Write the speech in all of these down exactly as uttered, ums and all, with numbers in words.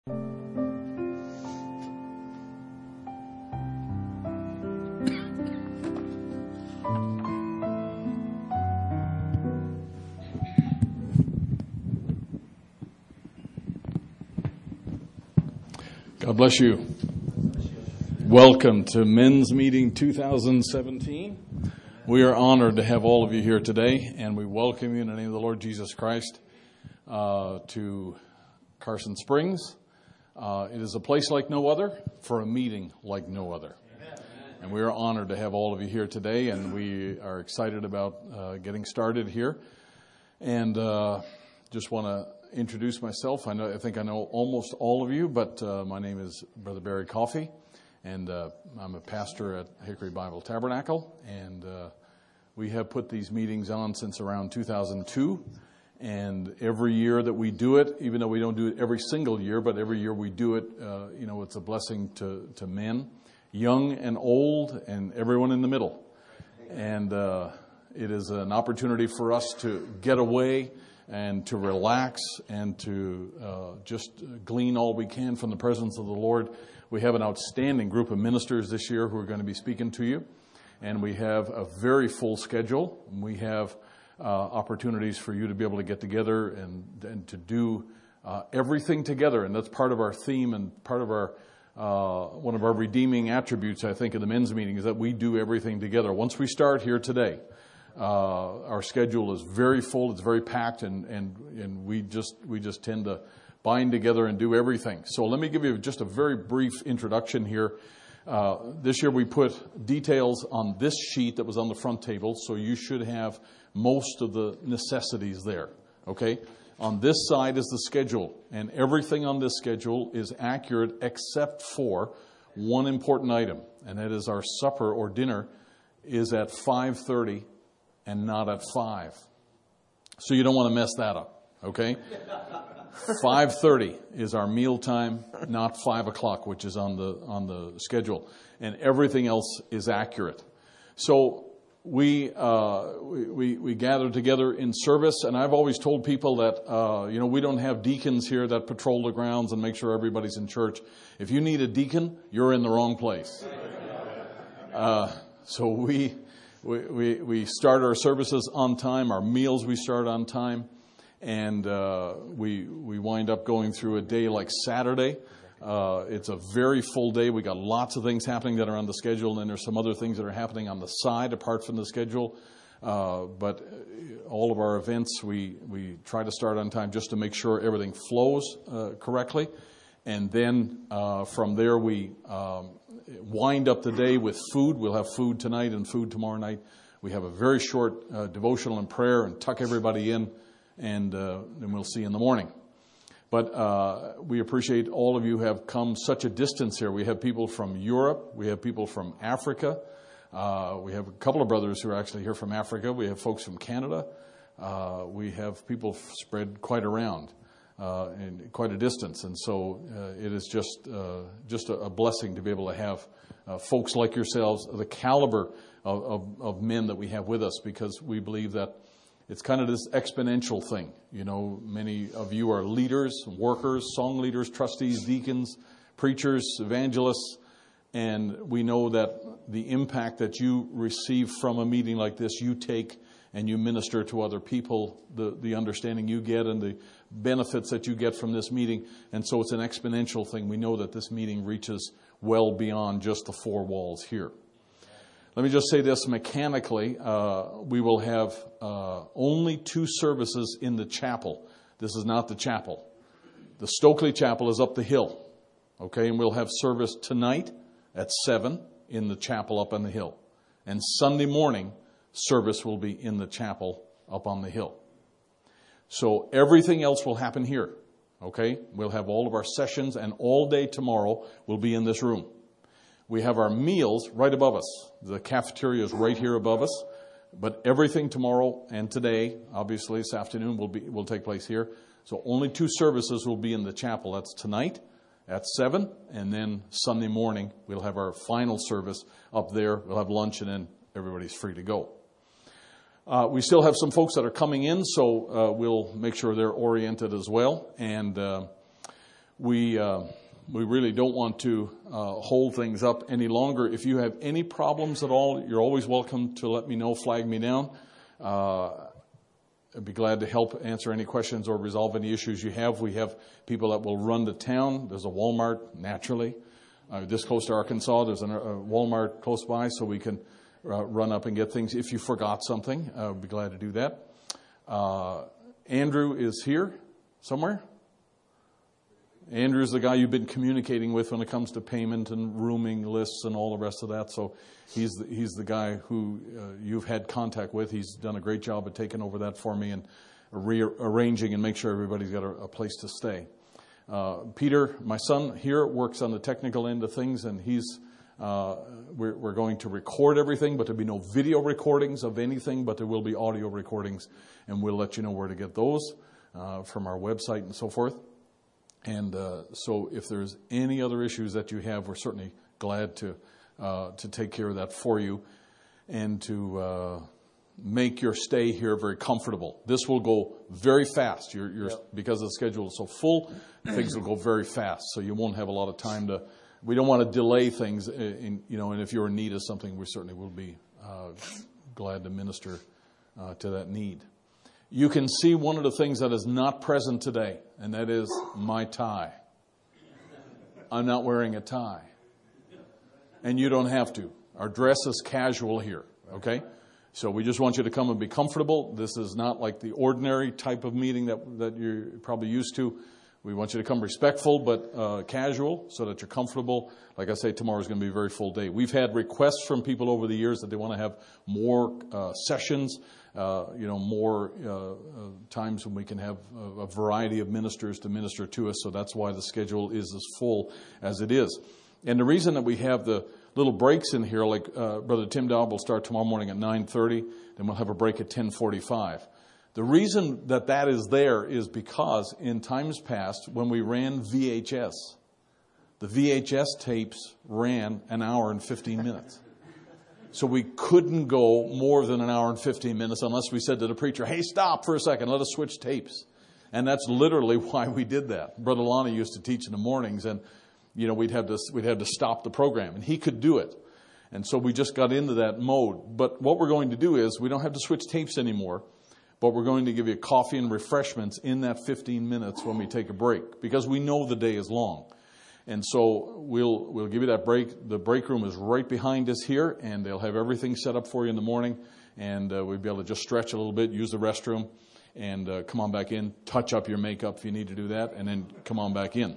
God bless you. Welcome to Men's Meeting two thousand seventeen. We are honored to have all of you here today, and we welcome you in the name of the Lord Jesus Christ uh, to Carson Springs. Uh, it is a place like no other for a meeting like no other. And we are honored to have all of you here today, and we are excited about uh, getting started here. And uh, just want to introduce myself. I know, I think I know almost all of you, but uh, my name is Brother Barry Coffey, and uh, I'm a pastor at Hickory Bible Tabernacle, and uh, we have put these meetings on since around two thousand two, and every year that we do it, even though we don't do it every single year, but every year we do it, uh, you know, it's a blessing to, to men, young and old, and everyone in the middle. And uh, it is an opportunity for us to get away and to relax and to uh, just glean all we can from the presence of the Lord. We have an outstanding group of ministers this year who are going to be speaking to you. And we have a very full schedule. We have uh, opportunities for you to be able to get together and, and to do uh, everything together. And that's part of our theme and part of our uh, one of our redeeming attributes, I think, of the men's meeting is that we do everything together. Once we start here today, Uh, our schedule is very full. It's very packed, and, and, and we just we just tend to bind together and do everything. So let me give you just a very brief introduction here. Uh, this year we put details on this sheet that was on the front table, so you should have most of the necessities there. Okay? On this side is the schedule, and everything on this schedule is accurate except for one important item, and that is our supper or dinner is at five thirty. And not at five. So you don't want to mess that up, okay? five thirty is our meal time, not five o'clock, which is on the on the schedule. And everything else is accurate. So we uh, we, we, we gather together in service, and I've always told people that, uh, you know, we don't have deacons here that patrol the grounds and make sure everybody's in church. If you need a deacon, you're in the wrong place. Uh, so we... We, we we start our services on time. Our meals we start on time, and uh, we we wind up going through a day like Saturday. Uh, it's a very full day. We got lots of things happening that are on the schedule, and then there's some other things that are happening on the side apart from the schedule. Uh, but all of our events we we try to start on time just to make sure everything flows uh, correctly, and then uh, from there we. Um, wind up the day with food. We'll have food tonight and food tomorrow night. We have a very short uh, devotional and prayer and tuck everybody in, and uh, then we'll see you in the morning. But uh, we appreciate all of you who have come such a distance here. We have people from Europe. We have people from Africa. Uh, we have a couple of brothers who are actually here from Africa. We have folks from Canada. Uh, we have people spread quite around. Uh, and quite a distance, and so uh, it is just uh, just a, a blessing to be able to have uh, folks like yourselves, the caliber of, of, of men that we have with us, because we believe that it's kind of this exponential thing. You know, many of you are leaders, workers, song leaders, trustees, deacons, preachers, evangelists, and we know that the impact that you receive from a meeting like this, you take and you minister to other people, the, the understanding you get and the benefits that you get from this meeting. And so it's an exponential thing. We know that this meeting reaches well beyond just the four walls here. Let me just say this mechanically. Uh, we will have uh, only two services in the chapel. This is not the chapel. The Stokely Chapel is up the hill. Okay, and we'll have service tonight at seven in the chapel up on the hill. And Sunday morning, service will be in the chapel up on the hill. So everything else will happen here, okay? We'll have all of our sessions, and all day tomorrow will be in this room. We have our meals right above us. The cafeteria is right here above us, but everything tomorrow and today, obviously this afternoon, will be will take place here. So only two services will be in the chapel. That's tonight at seven, and then Sunday morning we'll have our final service up there. We'll have lunch, and then everybody's free to go. Uh, we still have some folks that are coming in, so uh, we'll make sure they're oriented as well. And uh, we uh, we really don't want to uh, hold things up any longer. If you have any problems at all, you're always welcome to let me know, flag me down. Uh, I'd be glad to help answer any questions or resolve any issues you have. We have people that will run the town. There's a Walmart, naturally. Uh, this close to Arkansas, there's a Walmart close by, so we can uh, run up and get things. If you forgot something, uh, I'd be glad to do that. Uh, Andrew is here somewhere. Andrew's the guy you've been communicating with when it comes to payment and rooming lists and all the rest of that. So he's the, he's the guy who uh, you've had contact with. He's done a great job of taking over that for me and rearranging and make sure everybody's got a, a place to stay. Uh, Peter, my son here, works on the technical end of things, and he's uh, we're, we're going to record everything, but there'll be no video recordings of anything, but there will be audio recordings, and we'll let you know where to get those uh, from our website and so forth. And uh, so if there's any other issues that you have, we're certainly glad to uh, to take care of that for you and to uh, make your stay here very comfortable. This will go very fast. You're, you're, yep. Because the schedule is so full, things will go very fast. So you won't have a lot of time to. We don't want to delay things. In, you know, and if you're in need of something, we certainly will be uh, glad to minister uh, to that need. You can see one of the things that is not present today, and that is my tie. I'm not wearing a tie. And you don't have to. Our dress is casual here, okay? So we just want you to come and be comfortable. This is not like the ordinary type of meeting that, that you're probably used to. We want you to come respectful but uh, casual so that you're comfortable. Like I say, tomorrow is going to be a very full day. We've had requests from people over the years that they want to have more uh, sessions. Uh, you know, more uh, uh, times when we can have a, a variety of ministers to minister to us. So that's why the schedule is as full as it is. And the reason that we have the little breaks in here, like uh, Brother Tim Dowd will start tomorrow morning at nine thirty, then we'll have a break at ten forty-five. The reason that that is there is because in times past, when we ran V H S, the V H S tapes ran an hour and fifteen minutes. So we couldn't go more than an hour and fifteen minutes unless we said to the preacher, hey, stop for a second, let us switch tapes. And that's literally why we did that. Brother Lonnie used to teach in the mornings, and you know we'd have to we'd have to stop the program, and he could do it. And so we just got into that mode. But what we're going to do is we don't have to switch tapes anymore, but we're going to give you coffee and refreshments in that fifteen minutes when we take a break, because we know the day is long. And so we'll we'll give you that break. The break room is right behind us here, and they'll have everything set up for you in the morning. And uh, we'll be able to just stretch a little bit, use the restroom, and uh, come on back in, touch up your makeup if you need to do that, and then come on back in.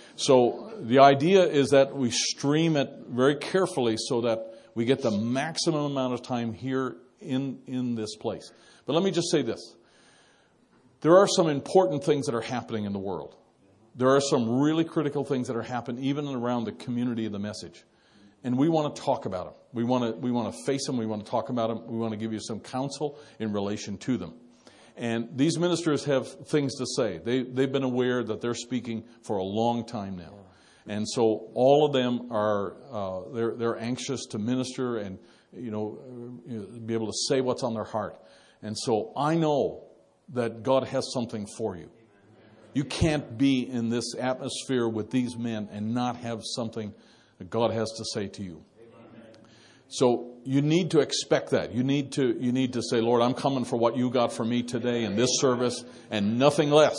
So the idea is that we stream it very carefully so that we get the maximum amount of time here in, in this place. But let me just say this. There are some important things that are happening in the world. There are some really critical things that are happening even around the community of the message. And we want to talk about them. We want to we want to face them. We want to talk about them. We want to give you some counsel in relation to them. And these ministers have things to say. They, they've been aware that they're speaking for a long time now. And so all of them are uh, they're, they're anxious to minister and you know, you know be able to say what's on their heart. And so I know that God has something for you. You can't be in this atmosphere with these men and not have something that God has to say to you. So you need to expect that. You need to you need to say, Lord, I'm coming for what you got for me today in this service and nothing less.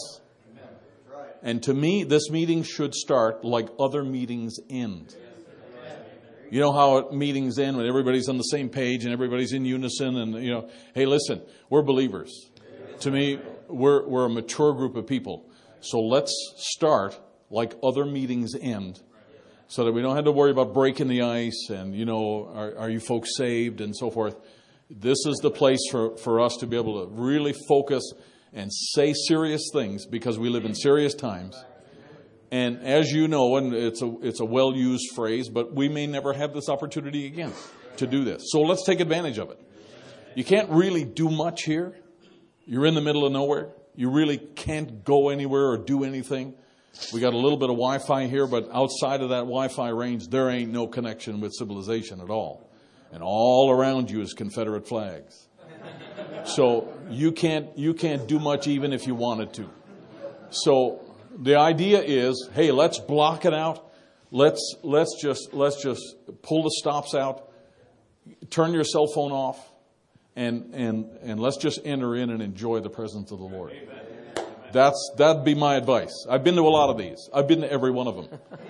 And to me, this meeting should start like other meetings end. You know how meetings end when everybody's on the same page and everybody's in unison and, you know, hey, listen, we're believers. To me, we're we're a mature group of people. So let's start like other meetings end so that we don't have to worry about breaking the ice and, you know, are, are you folks saved and so forth. This is the place for, for us to be able to really focus and say serious things because we live in serious times. And as you know, and it's a, it's a well-used phrase, but we may never have this opportunity again to do this. So let's take advantage of it. You can't really do much here. You're in the middle of nowhere. You really can't go anywhere or do anything. We got a little bit of Wi-Fi here, but outside of that Wi-Fi range, there ain't no connection with civilization at all. And all around you is Confederate flags. So you can't you can't do much even if you wanted to. So the idea is, hey, let's block it out. Let's let's just let's just pull the stops out. Turn your cell phone off, and and and let's just enter in and enjoy the presence of the Lord. Amen. That's that'd be my advice. I've been to a lot of these. I've been to every one of them,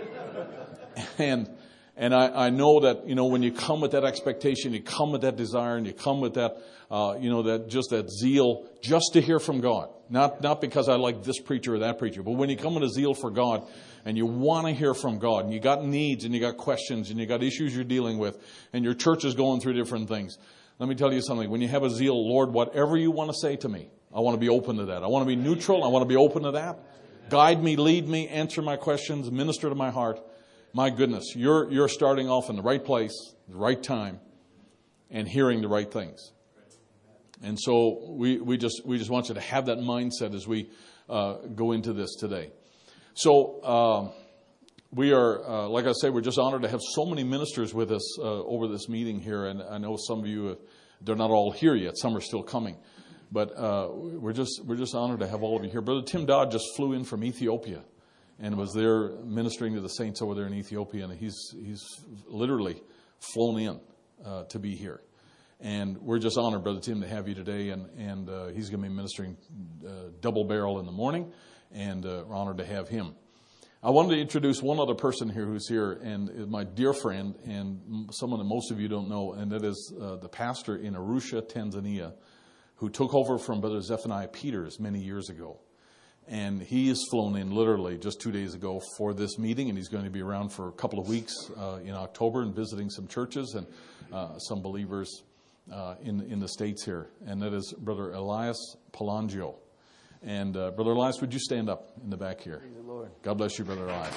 and and I, I know that, you know, when you come with that expectation, you come with that desire, and you come with that uh, you know that just that zeal, just to hear from God. Not not because I like this preacher or that preacher, but when you come with a zeal for God and you want to hear from God, and you got needs and you got questions and you got issues you're dealing with, and your church is going through different things. Let me tell you something. When you have a zeal, Lord, whatever you want to say to me, I want to be open to that. I want to be neutral. I want to be open to that. Guide me, lead me, answer my questions, minister to my heart. My goodness, you're you're starting off in the right place, the right time, and hearing the right things. And so we, we just we just want you to have that mindset as we uh, go into this today. So uh, we are, uh, like I say, we're just honored to have so many ministers with us uh, over this meeting here. And I know some of you, uh, they're not all here yet. Some are still coming. But uh, we're just we're just honored to have all of you here. Brother Tim Dodd just flew in from Ethiopia and was there ministering to the saints over there in Ethiopia. And he's, he's literally flown in uh, to be here. And we're just honored, Brother Tim, to have you today. And, and uh, he's going to be ministering uh, double barrel in the morning. And uh, we're honored to have him. I wanted to introduce one other person here who's here, and is my dear friend, and someone that most of you don't know, and that is uh, the pastor in Arusha, Tanzania, who took over from Brother Zephaniah Peters many years ago. And he is flown in literally just two days ago for this meeting, and he's going to be around for a couple of weeks uh, in October and visiting some churches and uh, some believers uh, in, in the States here. And that is Brother Elias Palangio. And uh, Brother Elias, would you stand up in the back here? Praise the Lord. God bless you, Brother Elias.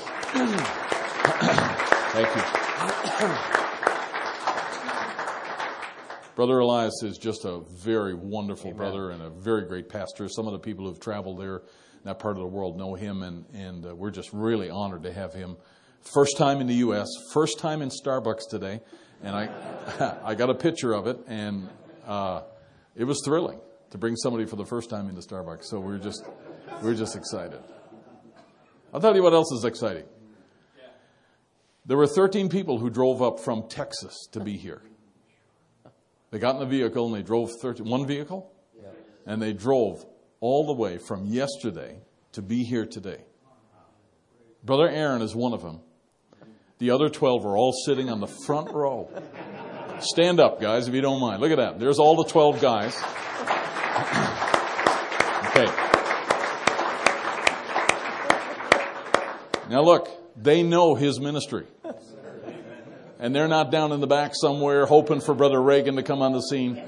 Thank you. Brother Elias is just a very wonderful Amen. Brother and a very great pastor. Some of the people who've traveled there in that part of the world know him, and, and uh, we're just really honored to have him. First time in the U S, first time in Starbucks today, and I I got a picture of it, and uh, it was thrilling to bring somebody for the first time into Starbucks. So we're just we're just excited. I'll tell you what else is exciting. There were thirteen people who drove up from Texas to be here. They got in the vehicle and they drove thirteen, one vehicle, and they drove all the way from yesterday to be here today. Brother Aaron is one of them. The other twelve are all sitting on the front row. Stand up, guys, if you don't mind. Look at that. There's all the twelve guys. Okay. Now look, they know his ministry. And they're not down in the back somewhere hoping for Brother Reagan to come on the scene.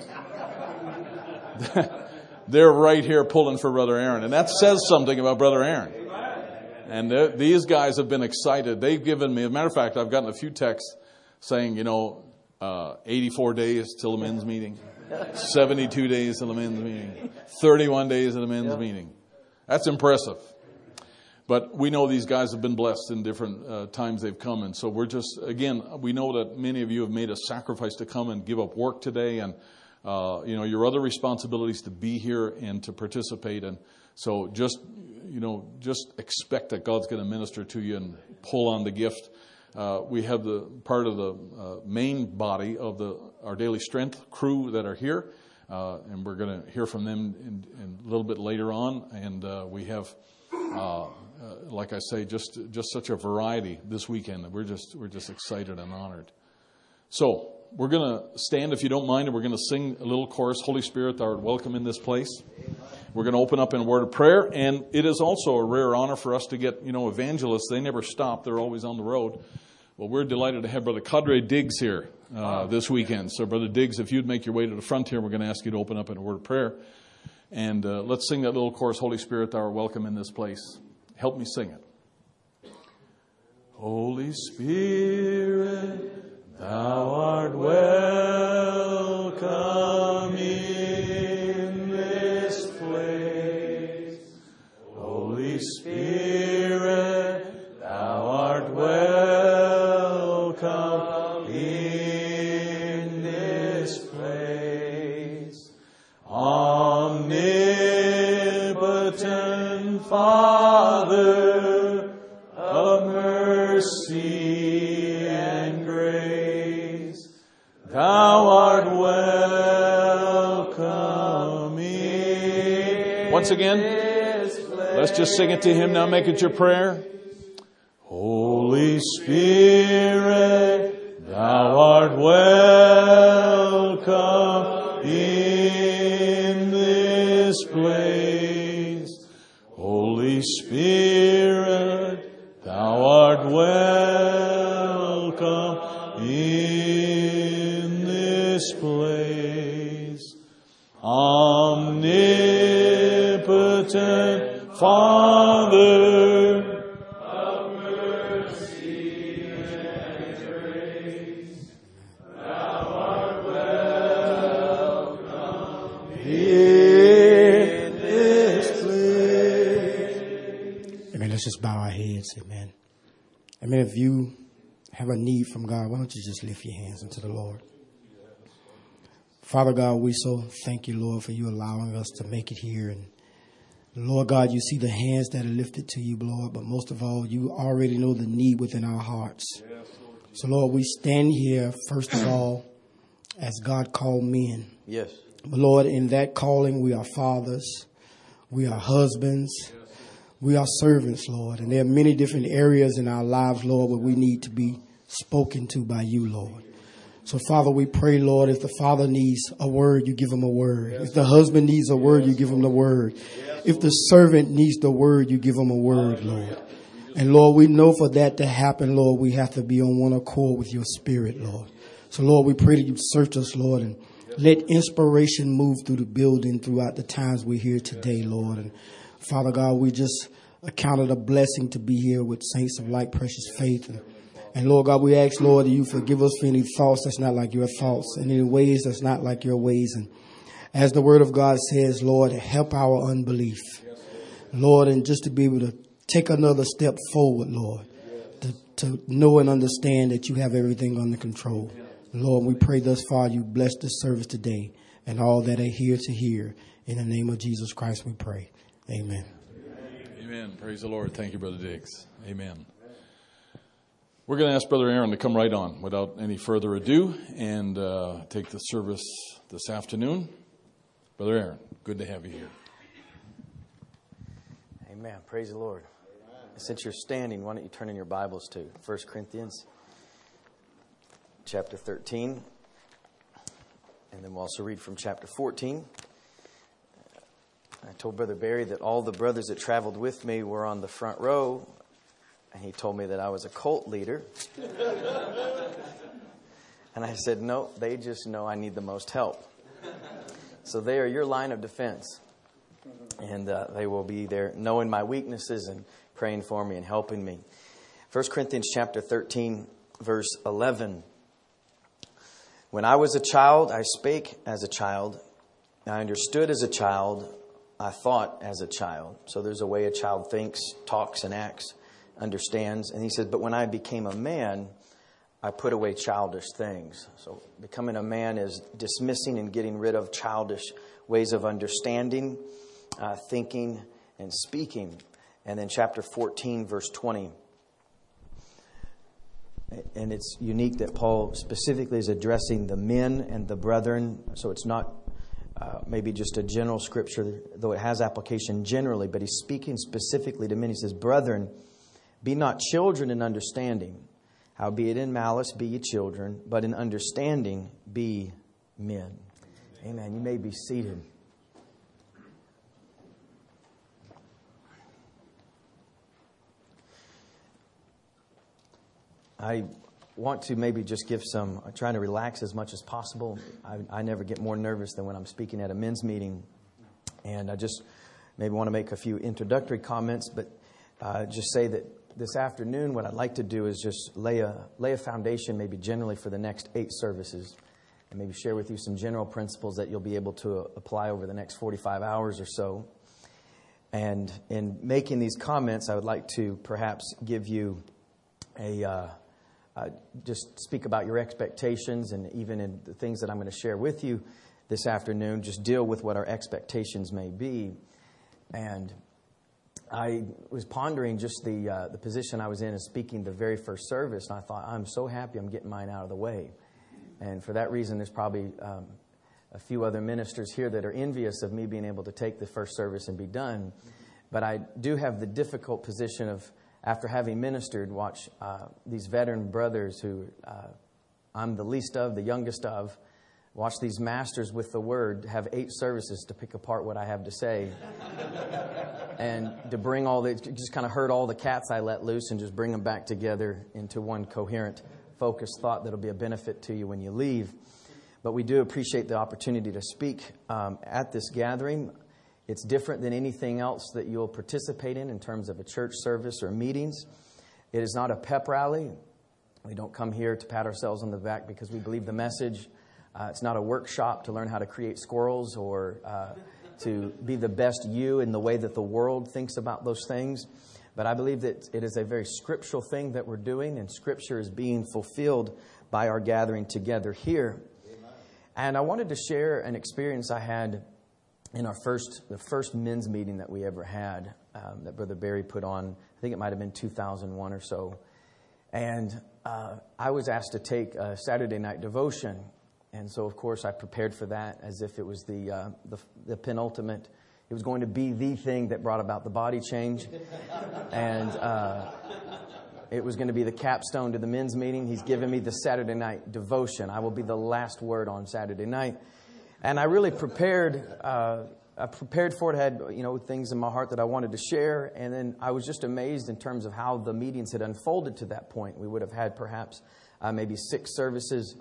They're right here pulling for Brother Aaron. And that says something about Brother Aaron. And these guys have been excited. They've given me, as a matter of fact, I've gotten a few texts saying, you know, uh, eighty-four days till the men's meeting. seventy-two days till the men's meeting. thirty-one days till the men's yeah. meeting. That's impressive. But we know these guys have been blessed in different uh, times they've come. And so we're just, again, we know that many of you have made a sacrifice to come and give up work today. And, uh, you know, your other responsibilities to be here and to participate. And so just, you know, just expect that God's going to minister to you and pull on the gift. Uh, we have the part of the uh, main body of the our Daily Strength crew that are here. Uh, and we're going to hear from them in, in a little bit later on. And uh, we have... Uh, Uh, like I say, just just such a variety this weekend. We're just we're just excited and honored. So we're going to stand, if you don't mind, and we're going to sing a little chorus. Holy Spirit, thou art welcome in this place. We're going to open up in a word of prayer, and it is also a rare honor for us to get, you know, evangelists. They never stop; they're always on the road. Well, we're delighted to have Brother Cadre Diggs here uh, this weekend. So, Brother Diggs, if you'd make your way to the front here, we're going to ask you to open up in a word of prayer, and uh, let's sing that little chorus. Holy Spirit, thou art welcome in this place. Help me sing it. Holy Spirit, thou art welcome in this place. Holy Spirit, thou art welcome in this place. Omnipotent Father, mercy and grace, thou art welcome in. Once again, let's just sing it to Him now. Make it your prayer. Holy Spirit, thou art welcome in this place. Holy Spirit, thou art welcome in this place. Omnipotent Father, of mercy and grace, thou art welcome in this place. Amen. Let's just bow our heads. Amen. Amen. If you have a need from God, why don't you just lift your hands unto the Lord? Father God, we so thank you, Lord, for you allowing us to make it here. And Lord God, you see the hands that are lifted to you, Lord, but most of all, you already know the need within our hearts. So, Lord, we stand here, first of all, as God called men. Yes. But, Lord, in that calling, we are fathers, we are husbands, we are servants, Lord. And there are many different areas in our lives, Lord, where we need to be spoken to by you, Lord. So, Father, we pray, Lord, if the father needs a word, you give him a word. If the husband needs a word, you give him the word. If the servant needs the word, you give him a word, Lord. And, Lord, we know for that to happen, Lord, we have to be on one accord with your spirit, Lord. So, Lord, we pray that you search us, Lord, and let inspiration move through the building throughout the times we're here today, Lord. And, Father God, we just account it a blessing to be here with saints of like precious faith. And, And Lord God, we ask, Lord, that you forgive us for any thoughts that's not like your thoughts, and any ways that's not like your ways. And as the word of God says, Lord, help our unbelief. Lord, and just to be able to take another step forward, Lord, to, to know and understand that you have everything under control. Lord, we pray thus far you bless this service today and all that are here to hear. In the name of Jesus Christ we pray. Amen. Amen. Praise the Lord. Thank you, Brother Diggs. Amen. We're going to ask Brother Aaron to come right on without any further ado and uh, take the service this afternoon. Brother Aaron, good to have you here. Amen. Praise the Lord. Amen. Since you're standing, why don't you turn in your Bibles to First Corinthians chapter thirteen. And then we'll also read from chapter fourteen. I told Brother Barry that all the brothers that traveled with me were on the front row. And he told me that I was a cult leader. And I said, no, they just know I need the most help. So they are your line of defense. And uh, they will be there knowing my weaknesses and praying for me and helping me. First Corinthians chapter thirteen, verse eleven. When I was a child, I spake as a child. I understood as a child. I thought as a child. So there's a way a child thinks, talks, and acts. Understands. And he says, but when I became a man, I put away childish things. So becoming a man is dismissing and getting rid of childish ways of understanding, uh, thinking, and speaking. And then chapter fourteen, verse twenty. And it's unique that Paul specifically is addressing the men and the brethren. So it's not uh, maybe just a general scripture, though it has application generally, but he's speaking specifically to men. He says, brethren, be not children in understanding, howbeit in malice be ye children, but in understanding be men. Amen. You may be seated. I want to maybe just give some, I'm trying to relax as much as possible. I, I never get more nervous than when I'm speaking at a men's meeting. And I just maybe want to make a few introductory comments, but uh, just say that this afternoon, what I'd like to do is just lay a lay a foundation, maybe generally for the next eight services, and maybe share with you some general principles that you'll be able to apply over the next forty-five hours or so. And in making these comments, I would like to perhaps give you a uh, uh, just speak about your expectations, and even in the things that I'm going to share with you this afternoon, just deal with what our expectations may be. And I was pondering just the uh, the position I was in as speaking the very first service, and I thought, I'm so happy I'm getting mine out of the way. And for that reason, there's probably um, a few other ministers here that are envious of me being able to take the first service and be done. But I do have the difficult position of, after having ministered, watch uh, these veteran brothers who uh, I'm the least of, the youngest of, watch these masters with the word have eight services to pick apart what I have to say. And to bring all the, just kind of herd all the cats I let loose and just bring them back together into one coherent, focused thought that'll be a benefit to you when you leave. But we do appreciate the opportunity to speak um, at this gathering. It's different than anything else that you'll participate in in terms of a church service or meetings. It is not a pep rally. We don't come here to pat ourselves on the back because we believe the message. Uh, it's not a workshop to learn how to create squirrels or uh, to be the best you in the way that the world thinks about those things. But I believe that it is a very scriptural thing that we're doing, and Scripture is being fulfilled by our gathering together here. Amen. And I wanted to share an experience I had in our first, the first men's meeting that we ever had, um, that Brother Barry put on. I think it might have been two thousand one or so. And uh, I was asked to take a Saturday night devotion. And so, of course, I prepared for that as if it was the, uh, the the penultimate. It was going to be the thing that brought about the body change. And uh, it was going to be the capstone to the men's meeting. He's given me the Saturday night devotion. I will be the last word on Saturday night. And I really prepared uh, I prepared for it. I had, you know, things in my heart that I wanted to share. And then I was just amazed in terms of how the meetings had unfolded to that point. We would have had perhaps uh, maybe six services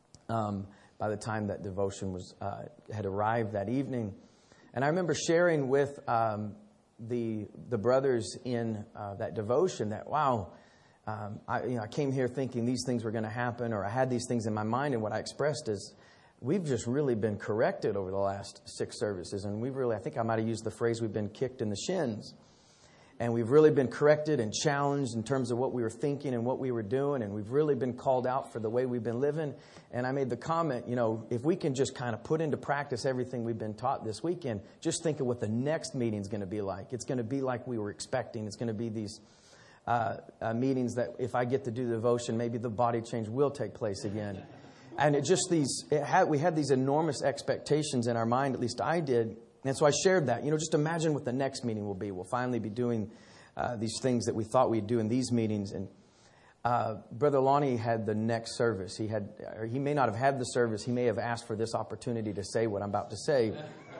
um by the time that devotion was uh, had arrived that evening. And I remember sharing with um, the the brothers in uh, that devotion that, wow, um, I, you know, I came here thinking these things were going to happen, or I had these things in my mind, and what I expressed is, we've just really been corrected over the last six services, and we've really, I think I might have used the phrase, we've been kicked in the shins. And we've really been corrected and challenged in terms of what we were thinking and what we were doing. And we've really been called out for the way we've been living. And I made the comment, you know, if we can just kind of put into practice everything we've been taught this weekend, just think of what the next meeting's going to be like. It's going to be like we were expecting. It's going to be these uh, uh, meetings that if I get to do the devotion, maybe the body change will take place again. And it just these, it had, we had these enormous expectations in our mind, at least I did. And so I shared that. You know, just imagine what the next meeting will be. We'll finally be doing uh, these things that we thought we'd do in these meetings. And uh, Brother Lonnie had the next service. He had, or he may not have had the service. He may have asked for this opportunity to say what I'm about to say.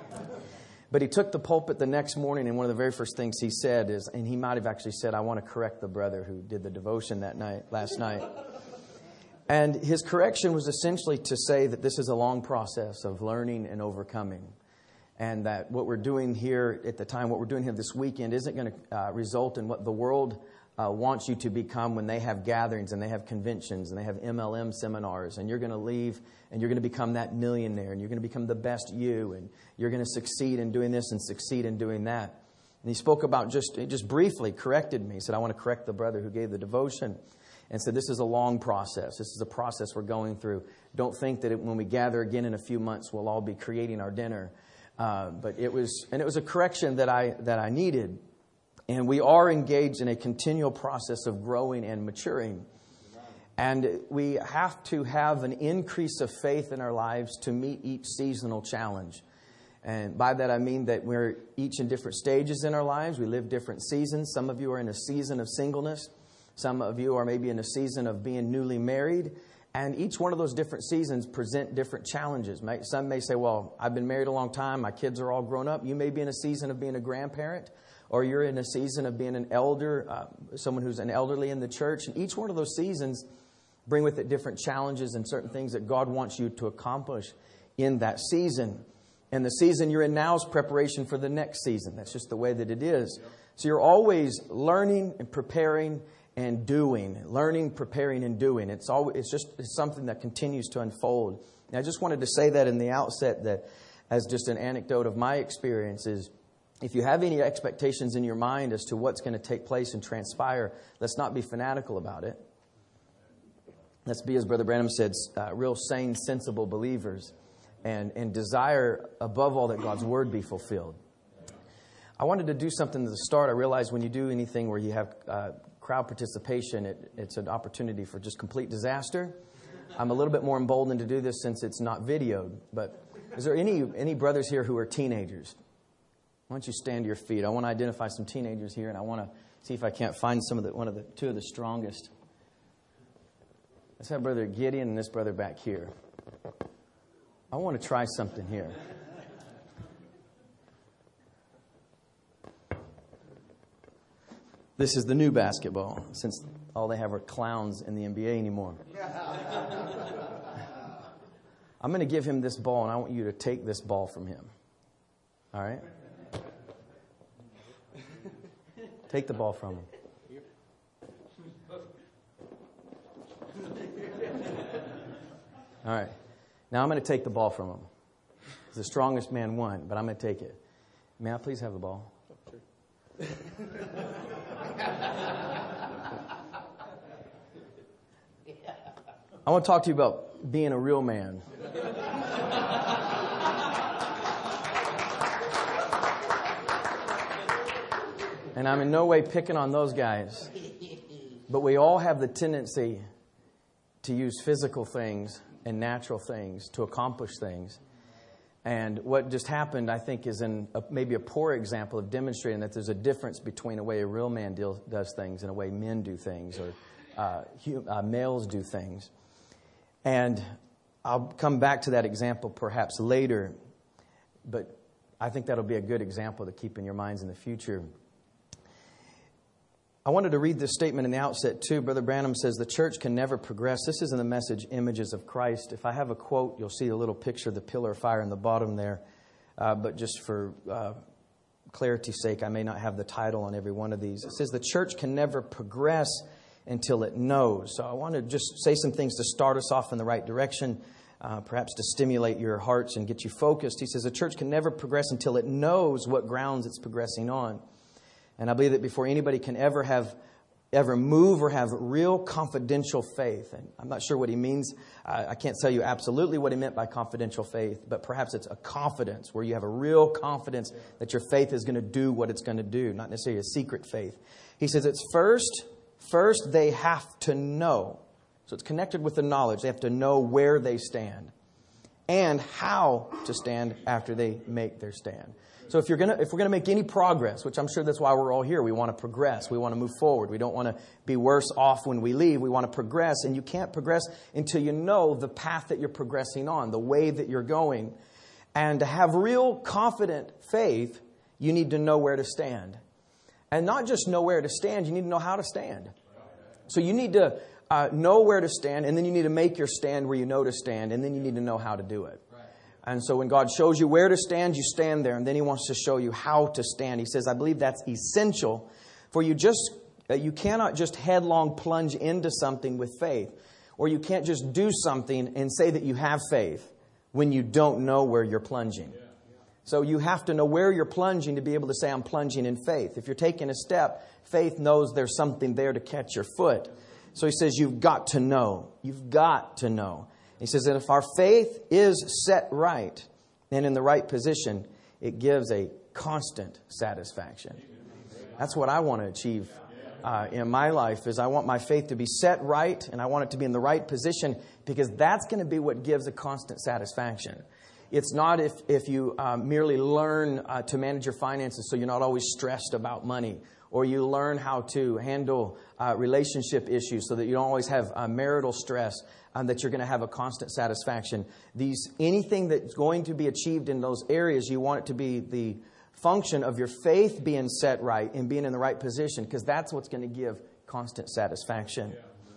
But he took the pulpit the next morning, and one of the very first things he said is, and he might have actually said, I want to correct the brother who did the devotion that night, last night. And his correction was essentially to say that this is a long process of learning and overcoming. And that what we're doing here at the time, what we're doing here this weekend isn't going to uh, result in what the world uh, wants you to become when they have gatherings and they have conventions and they have M L M seminars. And you're going to leave and you're going to become that millionaire and you're going to become the best you and you're going to succeed in doing this and succeed in doing that. And he spoke about just, just briefly corrected me. He said, I want to correct the brother who gave the devotion. And said, this is a long process. This is a process we're going through. Don't think that it, when we gather again in a few months, we'll all be creating our dinner. Uh, but it was, and it was a correction that I that I needed. And we are engaged in a continual process of growing and maturing. And we have to have an increase of faith in our lives to meet each seasonal challenge. And by that I mean that we're each in different stages in our lives. We live different seasons. Some of you are in a season of singleness. Some of you are maybe in a season of being newly married. And each one of those different seasons present different challenges. Some may say, well, I've been married a long time. My kids are all grown up. You may be in a season of being a grandparent, or you're in a season of being an elder, uh, someone who's an elderly in the church. And each one of those seasons bring with it different challenges and certain things that God wants you to accomplish in that season. And the season you're in now is preparation for the next season. That's just the way that it is. So you're always learning and preparing and doing, learning, preparing, and doing. It's always, it's just it's something that continues to unfold. And I just wanted to say that in the outset, that as just an anecdote of my experiences, if you have any expectations in your mind as to what's going to take place and transpire, let's not be fanatical about it. Let's be, as Brother Branham said, uh, real sane, sensible believers, and, and desire above all that God's word be fulfilled. I wanted to do something at the start. I realized when you do anything where you have uh, crowd participation, it, it's an opportunity for just complete disaster. I'm a little bit more emboldened to do this since it's not videoed. But is there any any brothers here who are teenagers? Why don't you stand to your feet? I want to identify some teenagers here, and I want to see if I can't find some of the one of the two of the strongest. Let's have Brother Gideon and this brother back here. I want to try something here. This is the new basketball, since all they have are clowns in the N B A anymore. I'm going to give him this ball, and I want you to take this ball from him. All right? Take the ball from him. All right. Now I'm going to take the ball from him. The strongest man won, but I'm going to take it. May I please have the ball? Sure. I want to talk to you about being a real man. And I'm in no way picking on those guys. But we all have the tendency to use physical things and natural things to accomplish things. And what just happened, I think, is in a, maybe a poor example of demonstrating that there's a difference between a way a real man deal, does things and a way men do things, or uh, hum, uh, males do things. And I'll come back to that example perhaps later, but I think that'll be a good example to keep in your minds in the future. I wanted to read this statement in the outset too. Brother Branham says the church can never progress. This is in the message, Images of Christ. If I have a quote, you'll see a little picture of the pillar of fire in the bottom there. Uh, but just for uh, clarity's sake, I may not have the title on every one of these. It says the church can never progress until it knows. So I want to just say some things to start us off in the right direction, uh, perhaps to stimulate your hearts and get you focused. He says the church can never progress until it knows what grounds it's progressing on. And I believe that before anybody can ever have, ever move or have real confidential faith, and I'm not sure what he means. Uh, I can't tell you absolutely what he meant by confidential faith, but perhaps it's a confidence where you have a real confidence that your faith is going to do what it's going to do, not necessarily a secret faith. He says it's first, first they have to know. So it's connected with the knowledge. They have to know where they stand and how to stand after they make their stand. So if you're gonna, if we're gonna make any progress, which I'm sure that's why we're all here, we want to progress, we want to move forward. We don't want to be worse off when we leave. We want to progress, and you can't progress until you know the path that you're progressing on, the way that you're going. And to have real confident faith, you need to know where to stand, and not just know where to stand. You need to know how to stand. So you need to uh, know where to stand, and then you need to make your stand where you know to stand, and then you need to know how to do it. And so when God shows you where to stand, you stand there. And then he wants to show you how to stand. He says, I believe that's essential for you. Just uh, you cannot just headlong plunge into something with faith. Or you can't just do something and say that you have faith when you don't know where you're plunging. So you have to know where you're plunging to be able to say, I'm plunging in faith. If you're taking a step, faith knows there's something there to catch your foot. So he says, you've got to know. You've got to know. He says that if our faith is set right and in the right position, it gives a constant satisfaction. That's what I want to achieve uh, in my life, is I want my faith to be set right, and I want it to be in the right position, because that's going to be what gives a constant satisfaction. It's not if, if you uh, merely learn uh, to manage your finances so you're not always stressed about money, or you learn how to handle uh, relationship issues so that you don't always have uh, marital stress, um, that you're going to have a constant satisfaction. These anything that's going to be achieved in those areas, you want it to be the function of your faith being set right and being in the right position, because that's what's going to give constant satisfaction.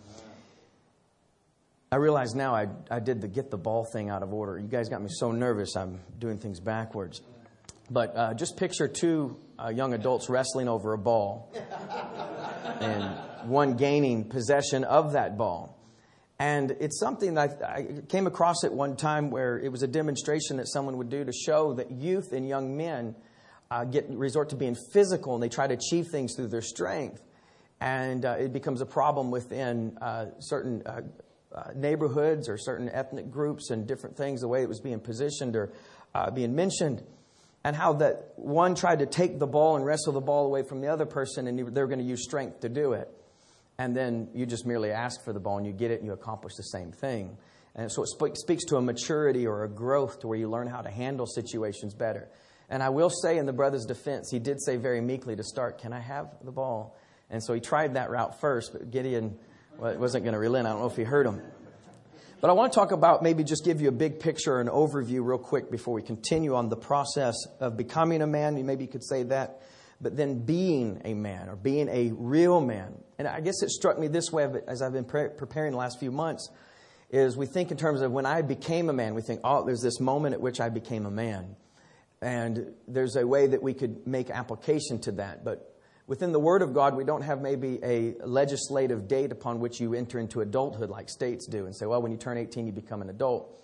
I realize now I, I did the get the ball thing out of order. You guys got me so nervous I'm doing things backwards. But uh, just picture two uh, young adults wrestling over a ball and one gaining possession of that ball. And it's something that I, I came across at one time where it was a demonstration that someone would do to show that youth and young men uh, get resort to being physical, and they try to achieve things through their strength. And uh, it becomes a problem within uh, certain uh, uh, neighborhoods or certain ethnic groups and different things, the way it was being positioned or uh, being mentioned. and how that one tried to take the ball and wrestle the ball away from the other person, and they're going to use strength to do it. And then you just merely ask for the ball, and you get it, and you accomplish the same thing. And so it sp- speaks to a maturity or a growth to where you learn how to handle situations better. And I will say in the brother's defense, he did say very meekly to start, "Can I have the ball?" And so he tried that route first, but Gideon well, wasn't going to relent. I don't know if he heard him. But I want to talk about, maybe just give you a big picture, an overview real quick before we continue on the process of becoming a man. Maybe you could say that. But then being a man, or being a real man. And I guess it struck me this way as I've been pre- preparing the last few months, is we think in terms of when I became a man, we think, oh, there's this moment at which I became a man. And there's a way that we could make application to that. But within the Word of God, we don't have maybe a legislative date upon which you enter into adulthood like states do and say, well, when you turn eighteen, you become an adult.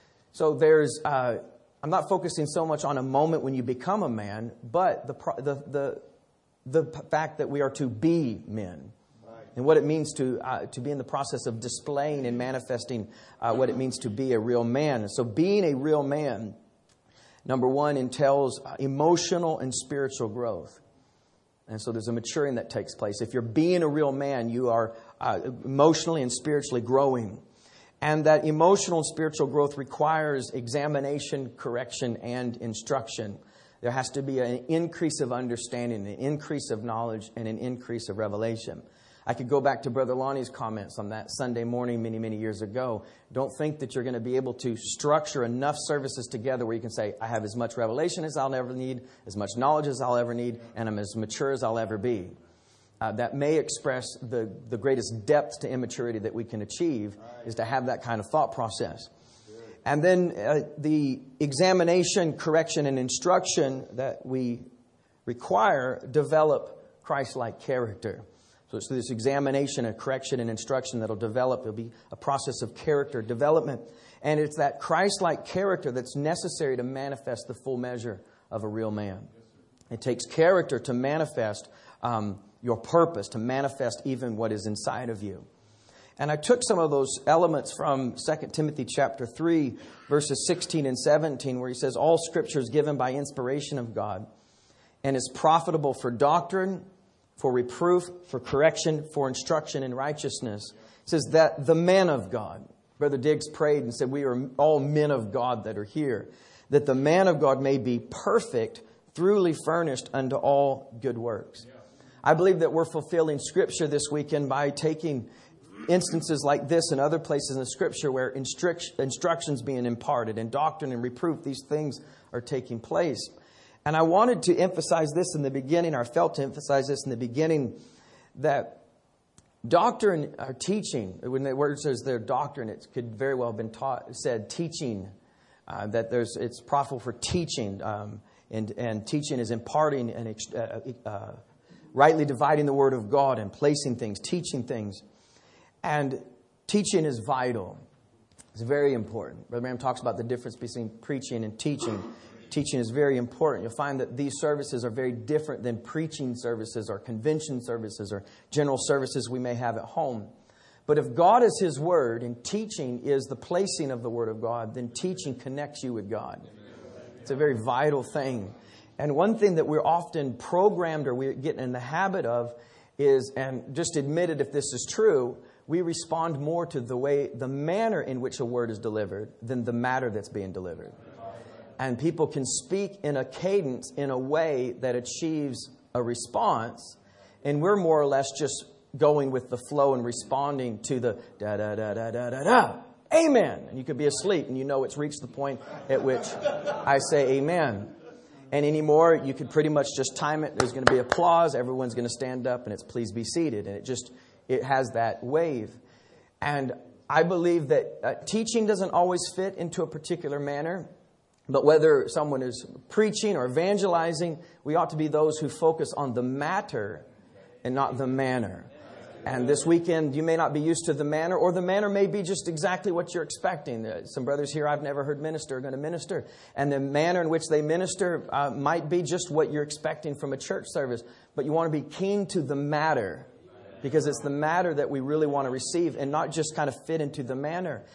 So there's, uh, I'm not focusing so much on a moment when you become a man, but the the the, the fact that we are to be men. And what it means to uh, to be in the process of displaying and manifesting uh, what it means to be a real man. And so being a real man, number one, entails emotional and spiritual growth. And so there's a maturing that takes place. If you're being a real man, you are uh, emotionally and spiritually growing. And that emotional and spiritual growth requires examination, correction, and instruction. There has to be an increase of understanding, an increase of knowledge, and an increase of revelation. I could go back to Brother Lonnie's comments on that Sunday morning many, many years ago. Don't think that you're going to be able to structure enough services together where you can say, I have as much revelation as I'll ever need, as much knowledge as I'll ever need, and I'm as mature as I'll ever be. Uh, that may express the, the greatest depth to immaturity that we can achieve, is to have that kind of thought process. And then uh, the examination, correction, and instruction that we require develop Christ-like character. So it's this examination and correction and instruction that will develop. It'll be a process of character development. And it's that Christ-like character that's necessary to manifest the full measure of a real man. It takes character to manifest um, your purpose, to manifest even what is inside of you. And I took some of those elements from Second Timothy chapter three, verses sixteen and seventeen, where he says, all Scripture is given by inspiration of God and is profitable for doctrine, for reproof, for correction, for instruction in righteousness. It says that the man of God, Brother Diggs prayed and said, we are all men of God that are here, that the man of God may be perfect, thoroughly furnished unto all good works. I believe that we're fulfilling Scripture this weekend by taking instances like this and other places in the Scripture where instruct, instructions being imparted and doctrine and reproof, these things are taking place. And I wanted to emphasize this in the beginning, or I felt to emphasize this in the beginning, that doctrine or teaching, when the word says their doctrine, it could very well have been taught, said teaching, uh, that there's it's profitable for teaching, um, and, and teaching is imparting and uh, uh, rightly dividing the Word of God and placing things, teaching things. And teaching is vital. It's very important. Brother Branham talks about the difference between preaching and teaching. Teaching is very important. You'll find that these services are very different than preaching services or convention services or general services we may have at home. But if God is His Word and teaching is the placing of the Word of God, then teaching connects you with God. It's a very vital thing. And one thing that we're often programmed or we're getting in the habit of is, and just admit it if this is true, we respond more to the way, the manner in which a word is delivered than the matter that's being delivered. And people can speak in a cadence in a way that achieves a response. And we're more or less just going with the flow and responding to the da da da da da da da. Amen. And you could be asleep and you know it's reached the point at which I say amen. And anymore, you could pretty much just time it. There's going to be applause. Everyone's going to stand up and it's please be seated. And it just, it has that wave. And I believe that uh, teaching doesn't always fit into a particular manner. But whether someone is preaching or evangelizing, we ought to be those who focus on the matter and not the manner. And this weekend, you may not be used to the manner, or the manner may be just exactly what you're expecting. Uh, some brothers here I've never heard minister are going to minister. And the manner in which they minister uh, might be just what you're expecting from a church service. But you want to be keen to the matter, because it's the matter that we really want to receive and not just kind of fit into the manner.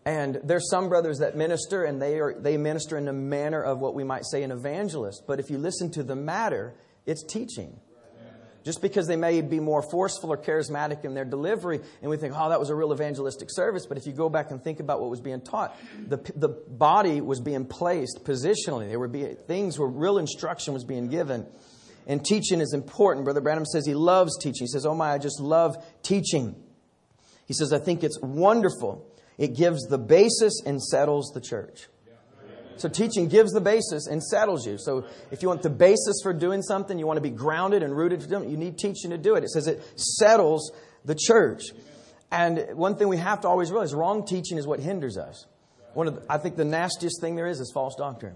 And there's some brothers that minister, and they are they minister in the manner of what we might say an evangelist. But if you listen to the matter, it's teaching. Just because they may be more forceful or charismatic in their delivery, and we think, oh, that was a real evangelistic service. But if you go back and think about what was being taught, the the body was being placed positionally. There were being, things where real instruction was being given. And teaching is important. Brother Branham says he loves teaching. He says, oh my, I just love teaching. He says, I think it's wonderful. It gives the basis and settles the church. So teaching gives the basis and settles you. So if you want the basis for doing something, you want to be grounded and rooted for doing it, you need teaching to do it. It says it settles the church. And one thing we have to always realize, wrong teaching is what hinders us. One of the, I think the nastiest thing there is is false doctrine.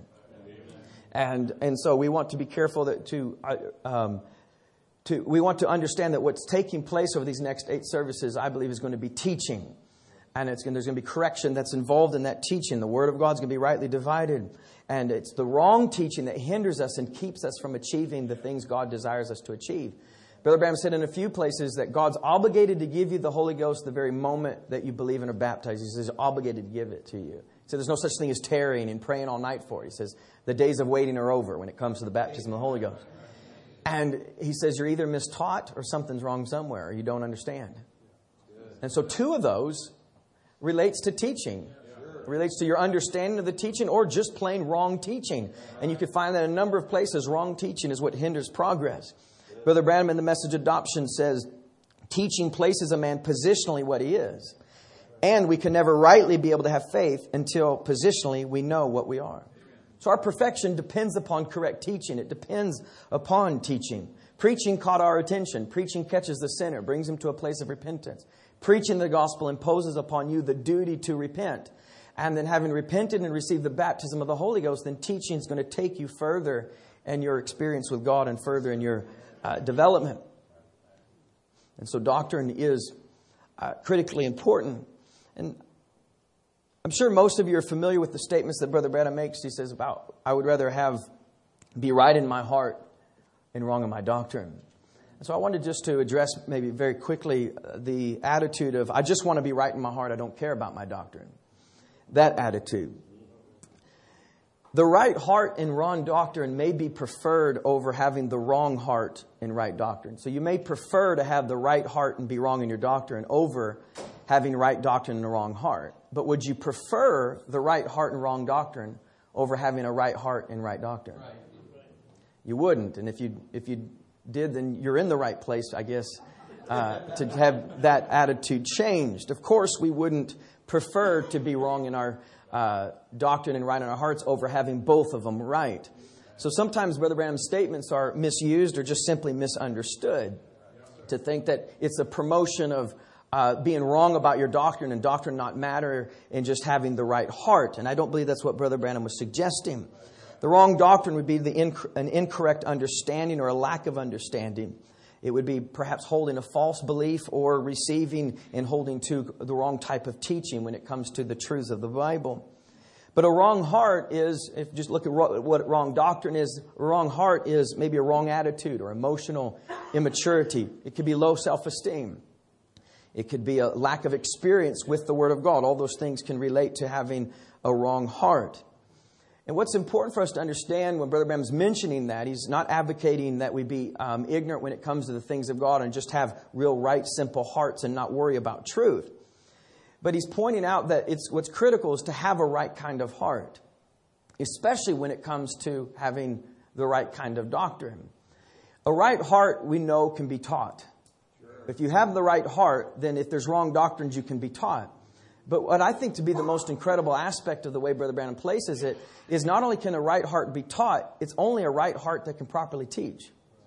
And and so we want to be careful that to um, to we want to understand that what's taking place over these next eight services, I believe, is going to be teaching. And it's going, there's going to be correction that's involved in that teaching. The Word of God's going to be rightly divided. And it's the wrong teaching that hinders us and keeps us from achieving the things God desires us to achieve. Brother Branham said in a few places that God's obligated to give you the Holy Ghost the very moment that you believe and are baptized. He says he's obligated to give it to you. He said there's no such thing as tarrying and praying all night for it. He says the days of waiting are over when it comes to the baptism of the Holy Ghost. And he says you're either mistaught or something's wrong somewhere or you don't understand. And so two of those relates to teaching. It relates to your understanding of the teaching or just plain wrong teaching. And you can find that in a number of places. Wrong teaching is what hinders progress. Brother Branham in the Message Adoption says, teaching places a man positionally what he is. And we can never rightly be able to have faith until positionally we know what we are. So our perfection depends upon correct teaching. It depends upon teaching. Preaching caught our attention. Preaching catches the sinner, brings him to a place of repentance. Preaching the gospel imposes upon you the duty to repent. And then having repented and received the baptism of the Holy Ghost, then teaching is going to take you further in your experience with God and further in your uh, development. And so doctrine is uh, critically important. And I'm sure most of you are familiar with the statements that Brother Branham makes. He says about, I would rather have be right in my heart and wrong in my doctrine. So I wanted just to address maybe very quickly the attitude of, I just want to be right in my heart. I don't care about my doctrine. That attitude. The right heart in wrong doctrine may be preferred over having the wrong heart in right doctrine. So you may prefer to have the right heart and be wrong in your doctrine over having right doctrine and a wrong heart. But would you prefer the right heart and wrong doctrine over having a right heart and right doctrine? You wouldn't. And if you if you did, then you're in the right place, I guess, uh, to have that attitude changed. Of course, we wouldn't prefer to be wrong in our uh, doctrine and right in our hearts over having both of them right. So sometimes Brother Branham's statements are misused or just simply misunderstood. To think that it's a promotion of uh, being wrong about your doctrine and doctrine not matter and just having the right heart. And I don't believe that's what Brother Branham was suggesting. The wrong doctrine would be the inc- an incorrect understanding or a lack of understanding. It would be perhaps holding a false belief or receiving and holding to the wrong type of teaching when it comes to the truths of the Bible. But a wrong heart is, if you just look at what wrong doctrine is, a wrong heart is maybe a wrong attitude or emotional immaturity. It could be low self-esteem. It could be a lack of experience with the Word of God. All those things can relate to having a wrong heart. And what's important for us to understand when Brother Branham's mentioning that, he's not advocating that we be um, ignorant when it comes to the things of God and just have real right, simple hearts and not worry about truth. But he's pointing out that it's what's critical is to have a right kind of heart, especially when it comes to having the right kind of doctrine. A right heart, we know, can be taught. If you have the right heart, then if there's wrong doctrines, you can be taught. But what I think to be the most incredible aspect of the way Brother Branham places it is not only can a right heart be taught, it's only a right heart that can properly teach.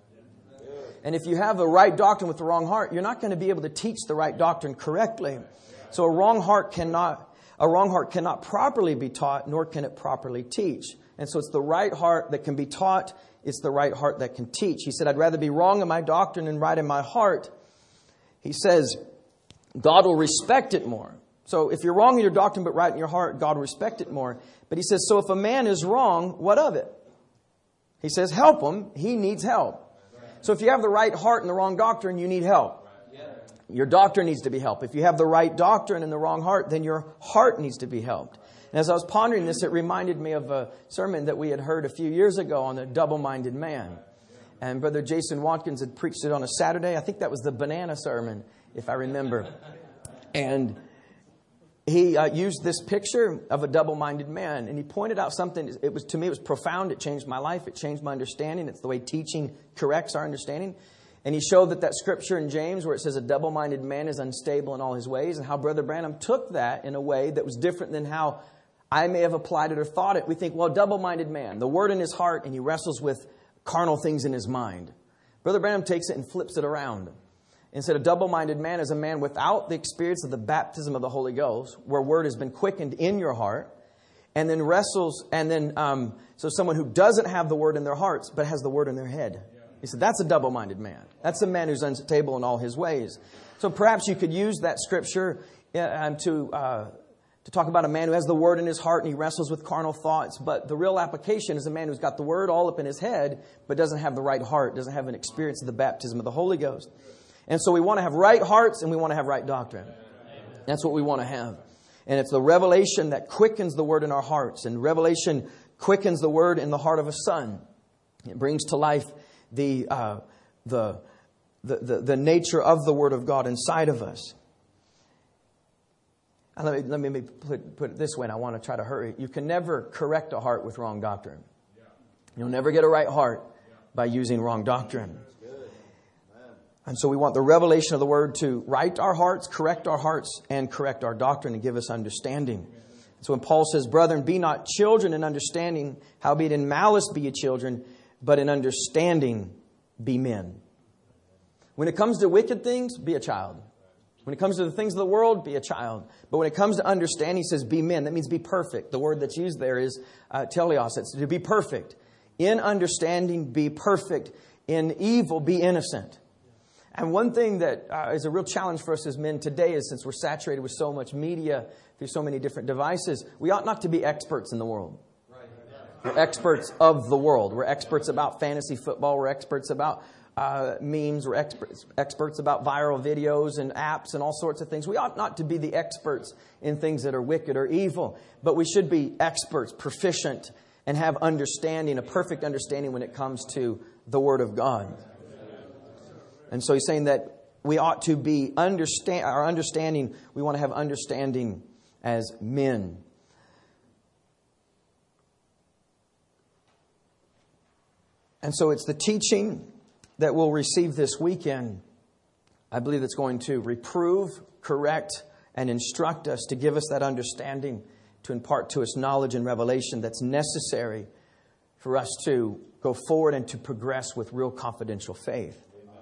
And if you have a right doctrine with the wrong heart, you're not going to be able to teach the right doctrine correctly. So a wrong heart cannot, a wrong heart cannot properly be taught, nor can it properly teach. And so it's the right heart that can be taught. It's the right heart that can teach. He said, I'd rather be wrong in my doctrine than right in my heart. He says, God will respect it more. So if you're wrong in your doctrine but right in your heart, God will respect it more. But he says, so if a man is wrong, what of it? He says, help him. He needs help. So if you have the right heart and the wrong doctrine, you need help. Your doctrine needs to be helped. If you have the right doctrine and the wrong heart, then your heart needs to be helped. And as I was pondering this, it reminded me of a sermon that we had heard a few years ago on the double-minded man. And Brother Jason Watkins had preached it on a Saturday. I think that was the banana sermon, if I remember. And he uh, used this picture of a double-minded man. And he pointed out something. It was, to me, it was profound. It changed my life. It changed my understanding. It's the way teaching corrects our understanding. And he showed that that scripture in James where it says a double-minded man is unstable in all his ways, and how Brother Branham took that in a way that was different than how I may have applied it or thought it. We think, well, double-minded man, the word in his heart, and he wrestles with carnal things in his mind. Brother Branham takes it and flips it around. Instead, a double-minded man is a man without the experience of the baptism of the Holy Ghost, where word has been quickened in your heart, and then wrestles, and then, um, so someone who doesn't have the word in their hearts, but has the word in their head. He said, that's a double-minded man. That's a man who's unstable in all his ways. So perhaps you could use that scripture uh, to uh, to talk about a man who has the word in his heart and he wrestles with carnal thoughts. But the real application is a man who's got the word all up in his head, but doesn't have the right heart, doesn't have an experience of the baptism of the Holy Ghost. And so we want to have right hearts and we want to have right doctrine. That's what we want to have. And it's the revelation that quickens the word in our hearts. And revelation quickens the word in the heart of a son. It brings to life The, uh, the, the, the, the nature of the Word of God inside of us. And let me, let me put, put it this way, and I want to try to hurry. You can never correct a heart with wrong doctrine. You'll never get a right heart by using wrong doctrine. And so we want the revelation of the Word to right our hearts, correct our hearts, and correct our doctrine and give us understanding. So when Paul says, brethren, be not children in understanding, howbeit in malice be ye children, but in understanding, be men. When it comes to wicked things, be a child. When it comes to the things of the world, be a child. But when it comes to understanding, he says, be men. That means be perfect. The word that's used there is uh, teleos. It's to be perfect. In understanding, be perfect. In evil, be innocent. And one thing that uh, is a real challenge for us as men today is, since we're saturated with so much media, through so many different devices, we ought not to be experts in the world. We're experts of the world. We're experts about fantasy football. We're experts about uh, memes. We're experts, experts about viral videos and apps and all sorts of things. We ought not to be the experts in things that are wicked or evil, but we should be experts, proficient, and have understanding, a perfect understanding when it comes to the Word of God. And so he's saying that we ought to be understand our understanding. We want to have understanding as men. And so it's the teaching that we'll receive this weekend. I believe it's going to reprove, correct, and instruct us to give us that understanding, to impart to us knowledge and revelation that's necessary for us to go forward and to progress with real confidential faith.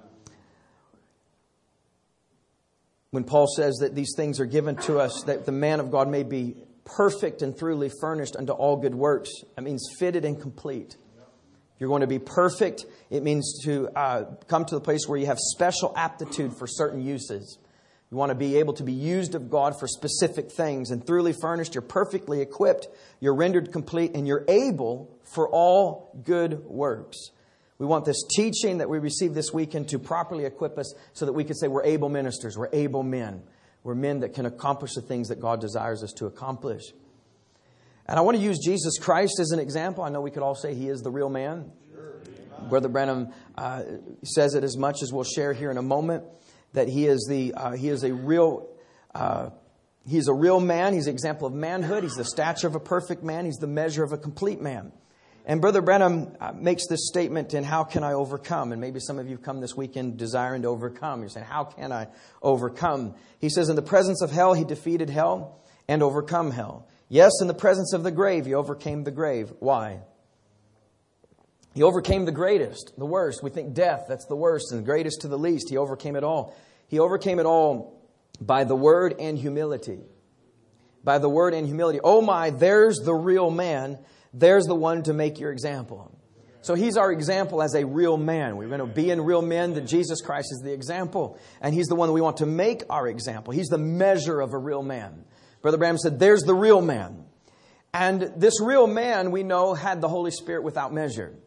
When Paul says that these things are given to us, that the man of God may be perfect and thoroughly furnished unto all good works, that means fitted and complete. You're going to be perfect. It means to uh, come to the place where you have special aptitude for certain uses. You want to be able to be used of God for specific things. And thoroughly furnished, you're perfectly equipped, you're rendered complete, and you're able for all good works. We want this teaching that we receive this weekend to properly equip us so that we can say we're able ministers, we're able men. We're men that can accomplish the things that God desires us to accomplish. And I want to use Jesus Christ as an example. I know we could all say he is the real man. Sure. Brother Branham uh, says it as much as we'll share here in a moment, that he is the uh, he is a real uh, he's a real man. He's an example of manhood. He's the stature of a perfect man. He's the measure of a complete man. And Brother Branham uh, makes this statement in How Can I Overcome? And maybe some of you come this weekend desiring to overcome. You're saying, how can I overcome? He says, in the presence of hell, he defeated hell and overcome hell. Yes, in the presence of the grave, he overcame the grave. Why? He overcame the greatest, the worst. We think death, that's the worst, and the greatest to the least. He overcame it all. He overcame it all by the word and humility. By the word and humility. Oh my, there's the real man. There's the one to make your example. So he's our example as a real man. We're going to be in real men, that Jesus Christ is the example. And he's the one that we want to make our example. He's the measure of a real man. Brother Branham said, there's the real man. And this real man, we know, had the Holy Spirit without measure.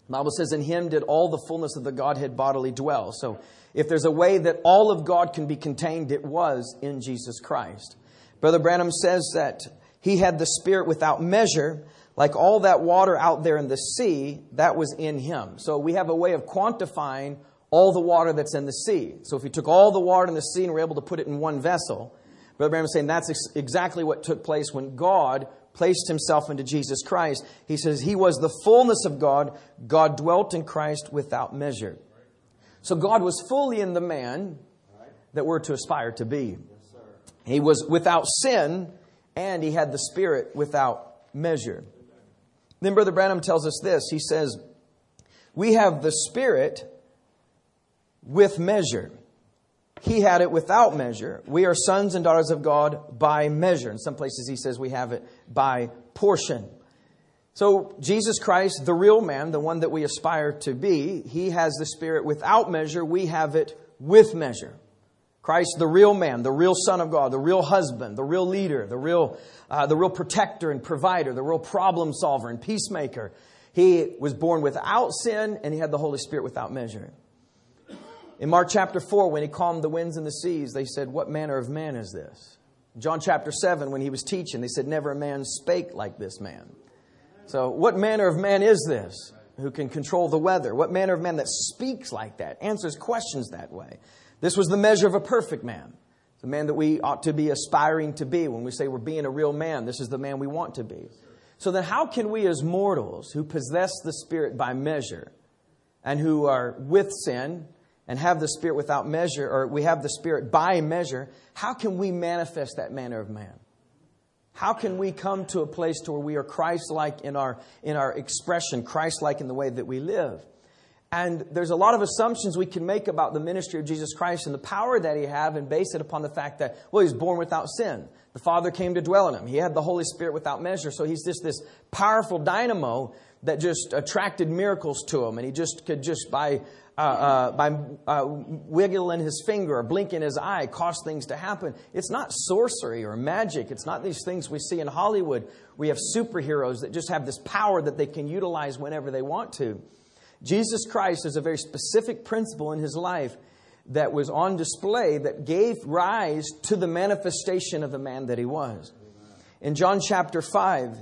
The Bible says, in Him did all the fullness of the Godhead bodily dwell. So if there's a way that all of God can be contained, it was in Jesus Christ. Brother Branham says that He had the Spirit without measure, like all that water out there in the sea, that was in Him. So we have a way of quantifying all the water that's in the sea. So if we took all the water in the sea and were able to put it in one vessel, Brother Branham is saying that's ex- exactly what took place when God placed Himself into Jesus Christ. He says He was the fullness of God. God dwelt in Christ without measure. So God was fully in the man that we're to aspire to be. He was without sin, and He had the Spirit without measure. Then Brother Branham tells us this. He says, we have the Spirit with measure. He had it without measure. We are sons and daughters of God by measure. In some places He says we have it by portion. So Jesus Christ, the real man, the one that we aspire to be, He has the Spirit without measure. We have it with measure. Christ, the real man, the real Son of God, the real husband, the real leader, the real, uh, the real protector and provider, the real problem solver and peacemaker. He was born without sin, and He had the Holy Spirit without measure. In Mark chapter four, when He calmed the winds and the seas, they said, what manner of man is this? John chapter seven, when He was teaching, they said, never a man spake like this man. So what manner of man is this who can control the weather? What manner of man that speaks like that, answers questions that way? This was the measure of a perfect man. The man that we ought to be aspiring to be. When we say we're being a real man, this is the man we want to be. So then how can we as mortals who possess the Spirit by measure and who are with sin and have the Spirit without measure, or we have the Spirit by measure, how can we manifest that manner of man? How can we come to a place to where we are Christ-like in our, in our expression, Christ-like in the way that we live? And there's a lot of assumptions we can make about the ministry of Jesus Christ and the power that He had, and base it upon the fact that, well, He's born without sin. The Father came to dwell in Him. He had the Holy Spirit without measure. So He's just this powerful dynamo that just attracted miracles to Him. And He just could just by uh, uh, by uh, wiggling His finger or blinking His eye cause things to happen. It's not sorcery or magic. It's not these things we see in Hollywood. We have superheroes that just have this power that they can utilize whenever they want to. Jesus Christ is a very specific principle in His life that was on display that gave rise to the manifestation of the man that He was. In John chapter five,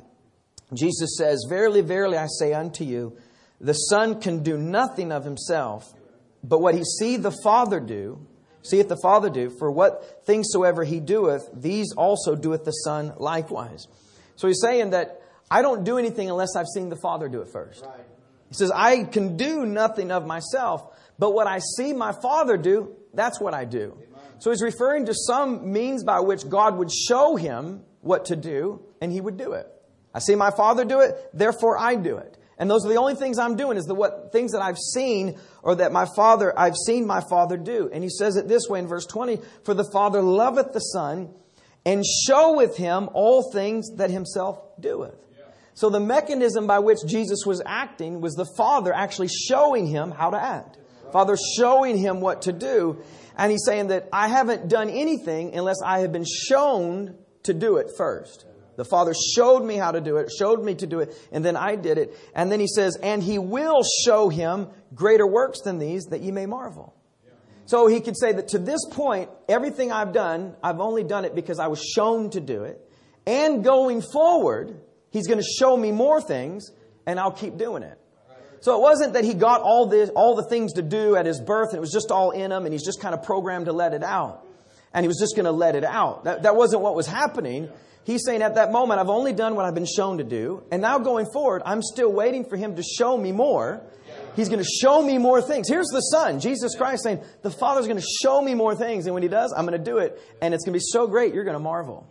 Jesus says, verily, verily, I say unto you, the Son can do nothing of Himself, but what He see the Father do, seeth the Father do, for what things soever He doeth, these also doeth the Son likewise. So He's saying that I don't do anything unless I've seen the Father do it first. Right. He says, I can do nothing of myself, but what I see my Father do, that's what I do. Amen. So He's referring to some means by which God would show Him what to do, and He would do it. I see my Father do it, therefore I do it. And those are the only things I'm doing, is the what things that I've seen, or that my Father, I've seen my Father do. And He says it this way in verse twenty, for the Father loveth the Son, and showeth Him all things that Himself doeth. So the mechanism by which Jesus was acting was the Father actually showing Him how to act. Father showing Him what to do. And He's saying that I haven't done anything unless I have been shown to do it first. The Father showed me how to do it, showed me to do it, and then I did it. And then He says, and He will show him greater works than these, that ye may marvel. So He could say that to this point, everything I've done, I've only done it because I was shown to do it. And going forward, He's going to show me more things, and I'll keep doing it. So it wasn't that He got all this, all the things to do at His birth, and it was just all in Him, and He's just kind of programmed to let it out. And He was just going to let it out. That, that wasn't what was happening. He's saying at that moment, I've only done what I've been shown to do. And now going forward, I'm still waiting for Him to show me more. He's going to show me more things. Here's the Son, Jesus Christ, saying, the Father's going to show me more things. And when He does, I'm going to do it. And it's going to be so great, you're going to marvel.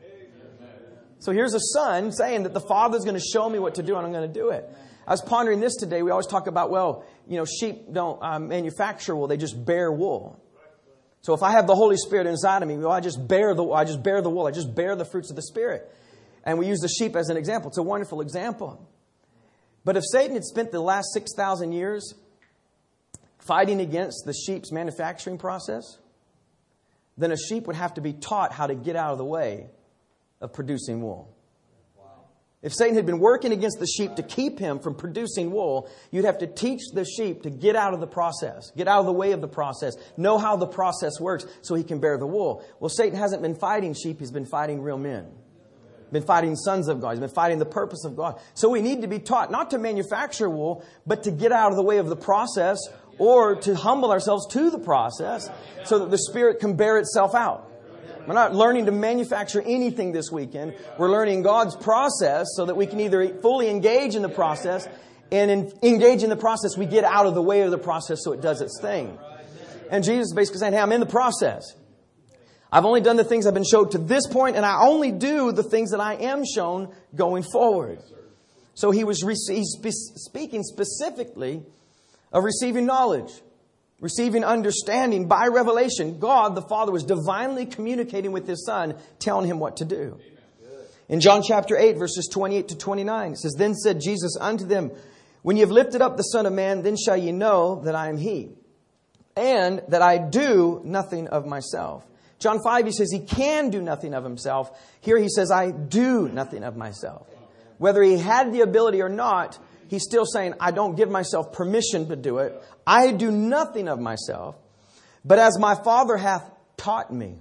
So here's a Son saying that the Father's going to show me what to do, and I'm going to do it. I was pondering this today. We always talk about, well, you know, sheep don't uh, manufacture wool. They just bear wool. So if I have the Holy Spirit inside of me, well, I just bear the I just bear the wool. I just bear the fruits of the Spirit. And we use the sheep as an example. It's a wonderful example. But if Satan had spent the last six thousand years fighting against the sheep's manufacturing process, then a sheep would have to be taught how to get out of the way of producing wool. Wow. If Satan had been working against the sheep to keep him from producing wool, you'd have to teach the sheep to get out of the process, get out of the way of the process, know how the process works so he can bear the wool. Well, Satan hasn't been fighting sheep. He's been fighting real men. Been fighting sons of God. He's been fighting the purpose of God. So we need to be taught not to manufacture wool, but to get out of the way of the process or to humble ourselves to the process so that the Spirit can bear itself out. We're not learning to manufacture anything this weekend. We're learning God's process so that we can either fully engage in the process, and in engage in the process, we get out of the way of the process so it does its thing. And Jesus is basically saying, hey, I'm in the process. I've only done the things I've been shown to this point, and I only do the things that I am shown going forward. So he was he's speaking specifically of receiving knowledge. Receiving understanding by revelation. God, the Father, was divinely communicating with His Son, telling Him what to do. In John chapter eight, verses twenty-eight to twenty-nine, it says, Then said Jesus unto them, When ye have lifted up the Son of Man, then shall ye know that I am He, and that I do nothing of myself. John five, he says he can do nothing of himself. Here he says, I do nothing of myself. Whether he had the ability or not, he's still saying, I don't give myself permission to do it. I do nothing of myself, but as my Father hath taught me.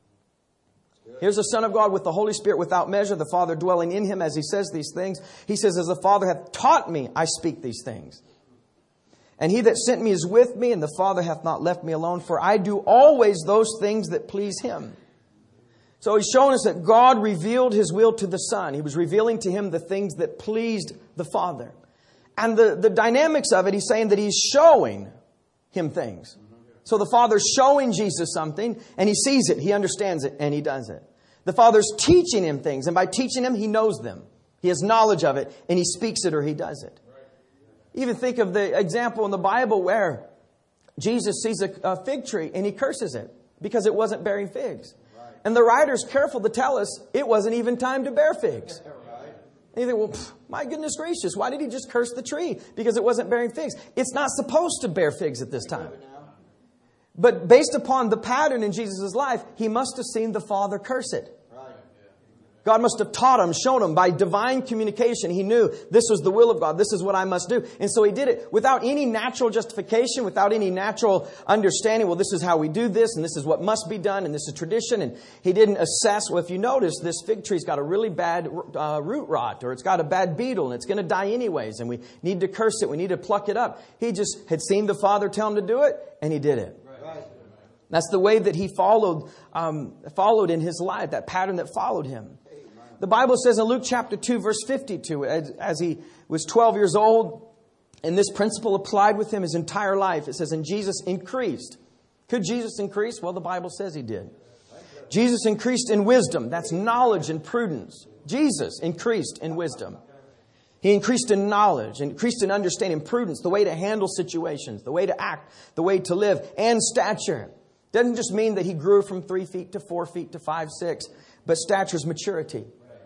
Here's the Son of God with the Holy Spirit without measure, the Father dwelling in Him as He says these things. He says, as the Father hath taught me, I speak these things. And He that sent me is with me, and the Father hath not left me alone, for I do always those things that please Him. So He's showing us that God revealed His will to the Son. He was revealing to Him the things that pleased the Father. And the, the dynamics of it, He's saying that He's showing Him things. So the Father's showing Jesus something, and He sees it, He understands it, and He does it. The Father's teaching Him things, and by teaching Him, He knows them. He has knowledge of it, and He speaks it or He does it. Even think of the example in the Bible where Jesus sees a, a fig tree, and He curses it because it wasn't bearing figs. And the writer's careful to tell us it wasn't even time to bear figs. And you think, well, pff, my goodness gracious, why did He just curse the tree? Because it wasn't bearing figs. It's not supposed to bear figs at this time. But based upon the pattern in Jesus' life, He must have seen the Father curse it. God must have taught Him, shown Him by divine communication. He knew this was the will of God. This is what I must do. And so He did it without any natural justification, without any natural understanding. Well, this is how we do this, and this is what must be done, and this is tradition. And He didn't assess, well, if you notice, this fig tree's got a really bad uh, root rot, or it's got a bad beetle, and it's going to die anyways, and we need to curse it. We need to pluck it up. He just had seen the Father tell Him to do it, and He did it. Right. That's the way that He followed, um, followed in His life, that pattern that followed Him. The Bible says in Luke chapter two, verse fifty-two, as, as he was twelve years old, and this principle applied with him his entire life. It says, and Jesus increased. Could Jesus increase? Well, the Bible says He did. Jesus increased in wisdom. That's knowledge and prudence. Jesus increased in wisdom. He increased in knowledge, increased in understanding, prudence, the way to handle situations, the way to act, the way to live, and stature. Doesn't just mean that He grew from three feet to four feet to five, six, but stature is maturity.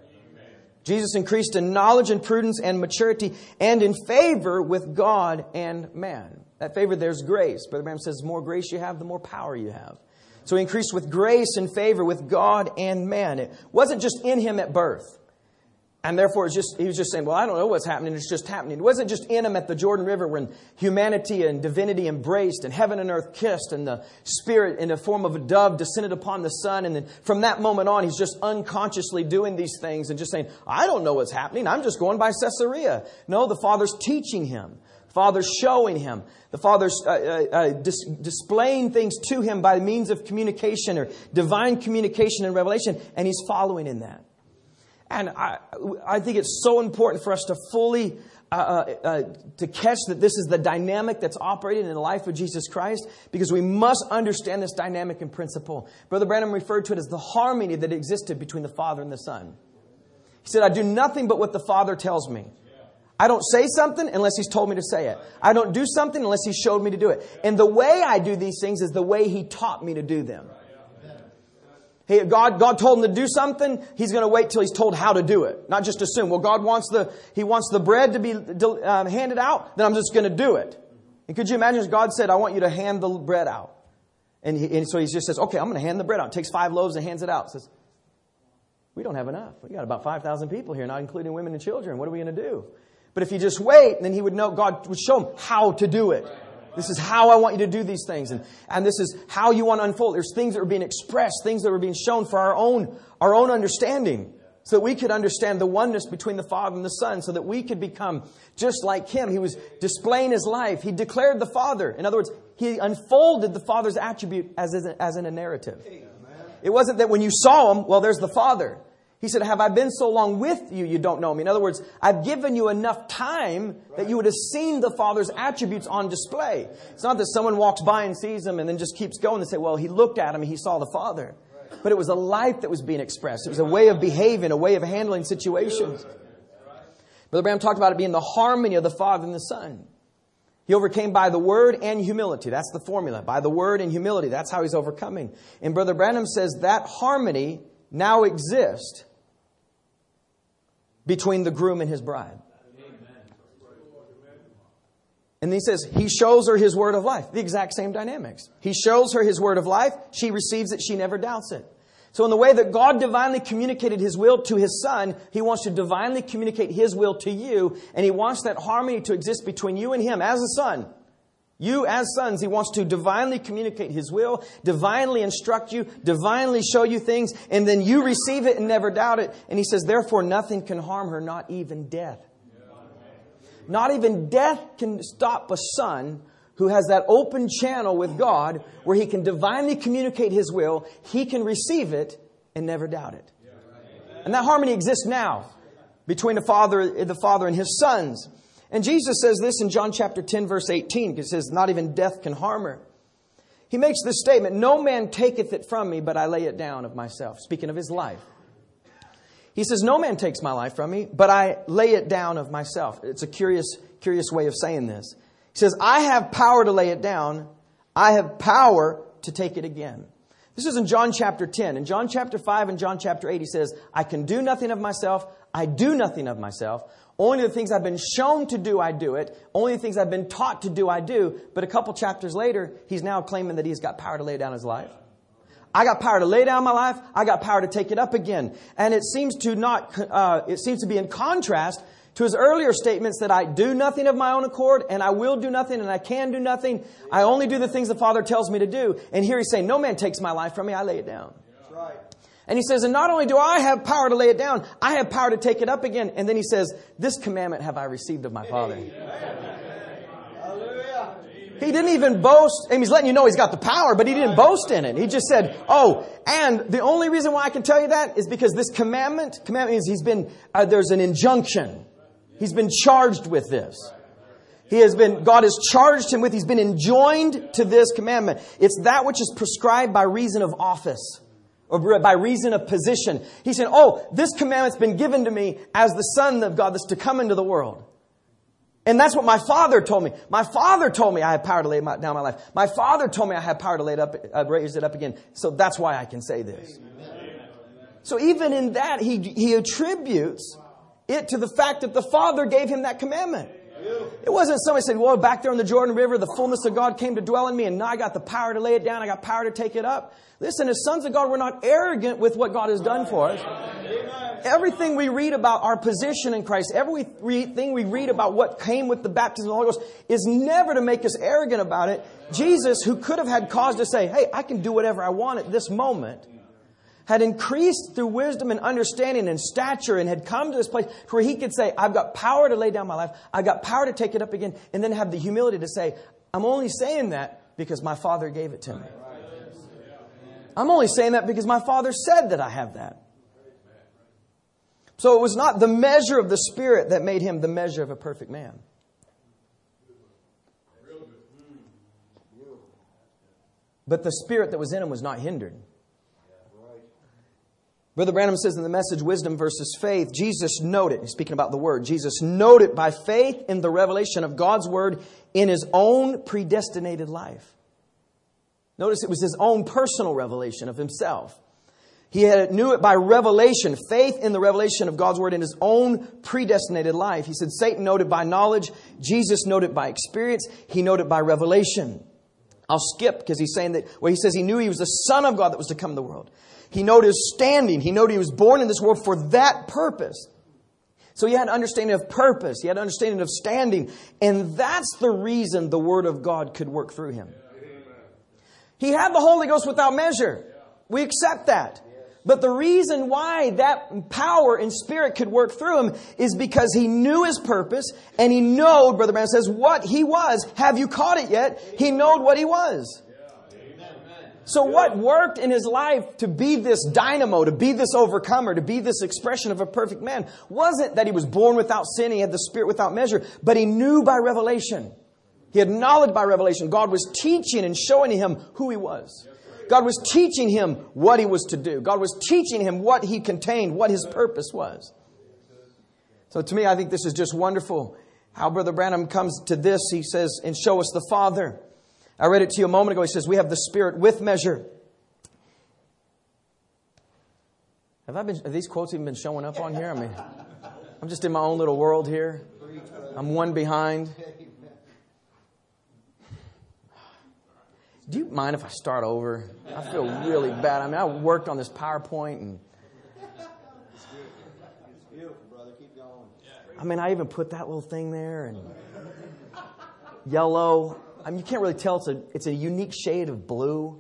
Jesus increased in knowledge and prudence and maturity and in favor with God and man. That favor, there's grace. Brother Branham says, the more grace you have, the more power you have. So He increased with grace and favor with God and man. It wasn't just in Him at birth. And therefore, it's just, He was just saying, well, I don't know what's happening. It's just happening. It wasn't just in Him at the Jordan River when humanity and divinity embraced and heaven and earth kissed and the Spirit in the form of a dove descended upon the Son. And then from that moment on, He's just unconsciously doing these things and just saying, I don't know what's happening. I'm just going by Caesarea. No, the Father's teaching Him. The Father's showing Him. The Father's uh, uh, dis- displaying things to Him by means of communication or divine communication and revelation. And He's following in that. And I, I think it's so important for us to fully, uh, uh, to catch that this is the dynamic that's operating in the life of Jesus Christ, because we must understand this dynamic and principle. Brother Branham referred to it as the harmony that existed between the Father and the Son. He said, I do nothing but what the Father tells me. I don't say something unless He's told me to say it. I don't do something unless He showed me to do it. And the way I do these things is the way He taught me to do them. Hey, God, God told Him to do something. He's going to wait till He's told how to do it. Not just assume, well, God wants the, He wants the bread to be uh, handed out, then I'm just going to do it. And could you imagine if God said, I want you to hand the bread out. And, he, and so He just says, okay, I'm going to hand the bread out. Takes five loaves and hands it out. Says, We don't have enough. We got about five thousand people here, not including women and children. What are we going to do? But if you just wait, then he would know, God would show him how to do it. This is how I want you to do these things. And, and this is how you want to unfold. There's things that are being expressed, things that are being shown for our own, our own understanding. So that we could understand the oneness between the Father and the Son. So that we could become just like Him. He was displaying His life. He declared the Father. In other words, He unfolded the Father's attribute as, as in a narrative. It wasn't that when you saw Him, well, there's the Father. He said, have I been so long with you, you don't know me? In other words, I've given you enough time that you would have seen the Father's attributes on display. It's not that someone walks by and sees Him and then just keeps going and say, well, he looked at Him and he saw the Father. But it was a life that was being expressed. It was a way of behaving, a way of handling situations. Brother Branham talked about it being the harmony of the Father and the Son. He overcame by the Word and humility. That's the formula. By the Word and humility. That's how He's overcoming. And Brother Branham says that harmony now exists between the groom and his bride. And he says, He shows her His word of life. The exact same dynamics. He shows her His word of life. She receives it. She never doubts it. So in the way that God divinely communicated His will to His Son, He wants to divinely communicate His will to you. And He wants that harmony to exist between you and Him as a son. You as sons, He wants to divinely communicate His will, divinely instruct you, divinely show you things, and then you receive it and never doubt it. And He says, therefore, nothing can harm her, not even death. Not even death can stop a son who has that open channel with God where he can divinely communicate His will, he can receive it and never doubt it. And that harmony exists now between the Father, the Father and His sons. And Jesus says this in John chapter ten, verse eighteen. It says, not even death can harm her. He makes this statement, no man taketh it from me, but I lay it down of myself. Speaking of His life. He says, no man takes my life from me, but I lay it down of myself. It's a curious, curious way of saying this. He says, I have power to lay it down. I have power to take it again. This is in John chapter ten. In John chapter five and John chapter eight, He says, I can do nothing of myself. I do nothing of myself. Only the things I've been shown to do, I do it. Only the things I've been taught to do, I do. But a couple chapters later, He's now claiming that He's got power to lay down His life. I got power to lay down my life. I got power to take it up again. And it seems to not, uh, it seems to be in contrast to His earlier statements that I do nothing of my own accord, and I will do nothing, and I can do nothing. I only do the things the Father tells me to do. And here He's saying, no man takes my life from me. I lay it down. That's right. And He says, and not only do I have power to lay it down, I have power to take it up again. And then He says, this commandment have I received of my Father. Hallelujah. He didn't even boast. And He's letting you know He's got the power, but He didn't boast in it. He just said, oh, and the only reason why I can tell you that is because this commandment, commandment means He's been, uh, there's an injunction. He's been charged with this. He has been, God has charged Him with, He's been enjoined to this commandment. It's that which is prescribed by reason of office. Or by reason of position. He said, oh, this commandment's been given to me as the Son of God that's to come into the world. And that's what my Father told me. My Father told me I have power to lay down my life. My Father told me I have power to lay it up, uh, raise it up again. So that's why I can say this. Amen. So even in that, he, he attributes it to the fact that the Father gave Him that commandment. It wasn't somebody said, well, back there in the Jordan River, the fullness of God came to dwell in me, and now I got the power to lay it down. I got power to take it up. Listen, as sons of God, we're not arrogant with what God has done for us. Everything we read about our position in Christ, everything we read about what came with the baptism of the Holy Ghost is never to make us arrogant about it. Jesus, who could have had cause to say, hey, I can do whatever I want at this moment, had increased through wisdom and understanding and stature and had come to this place where He could say, I've got power to lay down my life. I've got power to take it up again. And then have the humility to say, I'm only saying that because my Father gave it to me. I'm only saying that because my Father said that I have that. So it was not the measure of the Spirit that made Him the measure of a perfect man. But the Spirit that was in Him was not hindered. Brother Branham says in the message, Wisdom versus Faith, Jesus noted, he's speaking about the Word, Jesus noted by faith in the revelation of God's Word in His own predestinated life. Notice it was His own personal revelation of Himself. He had, knew it by revelation, faith in the revelation of God's Word in His own predestinated life. He said Satan noted by knowledge, Jesus noted by experience, He noted by revelation. I'll skip because he's saying that, well, he says he knew He was the Son of God that was to come in the world. He knowed his standing. He knowed he was born in this world for that purpose. So he had an understanding of purpose. He had an understanding of standing. And that's the reason the Word of God could work through him. He had the Holy Ghost without measure. We accept that. But the reason why that power and Spirit could work through him is because he knew his purpose and he knowed, Brother Branham says, what he was. Have you caught it yet? He knowed what he was. So what worked in his life to be this dynamo, to be this overcomer, to be this expression of a perfect man, wasn't that he was born without sin, he had the Spirit without measure, but he knew by revelation. He had knowledge by revelation. God was teaching and showing him who he was. God was teaching him what he was to do. God was teaching him what he contained, what his purpose was. So to me, I think this is just wonderful. How Brother Branham comes to this, he says, and show us the Father. I read it to you a moment ago. He says, we have the Spirit with measure. Have I been? Have these quotes even been showing up on here? I mean, I'm just in my own little world here. I'm one behind. Do you mind if I start over? I feel really bad. I mean, I worked on this PowerPoint and It's beautiful, brother. Keep going. I mean, I even put that little thing there and yellow. I mean, you can't really tell. It's a it's a unique shade of blue.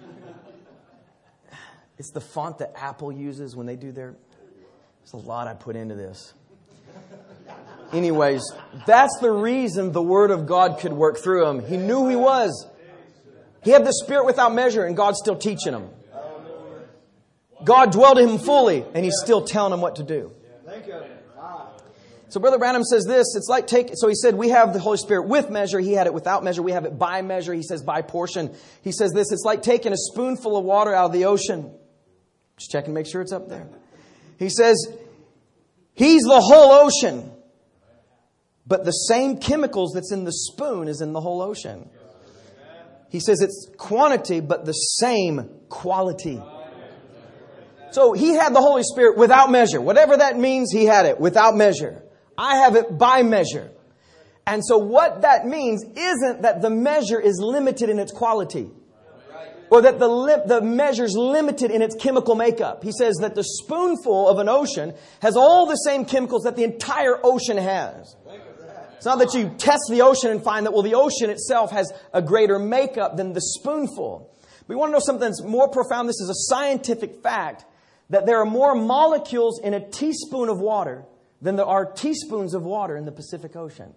It's the font that Apple uses when they do their... There's a lot I put into this. Anyways, that's the reason the Word of God could work through him. He knew who he was. He had the Spirit without measure, and God's still teaching him. God dwelled in him fully, and he's still telling him what to do. Thank you. So Brother Branham says this, it's like take, so he said we have the Holy Spirit with measure. He had it without measure. We have it by measure. He says by portion. He says this, it's like taking a spoonful of water out of the ocean. Just check and make sure it's up there. He says, he's the whole ocean. But the same chemicals that's in the spoon is in the whole ocean. He says it's quantity, but the same quality. So he had the Holy Spirit without measure. Whatever that means, he had it without measure. I have it by measure. And so what that means isn't that the measure is limited in its quality. Or that the, li- the measure's limited in its chemical makeup. He says that the spoonful of an ocean has all the same chemicals that the entire ocean has. It's not that you test the ocean and find that, well, the ocean itself has a greater makeup than the spoonful. We want to know something that's more profound. This is a scientific fact that there are more molecules in a teaspoon of water than there are teaspoons of water in the Pacific Ocean.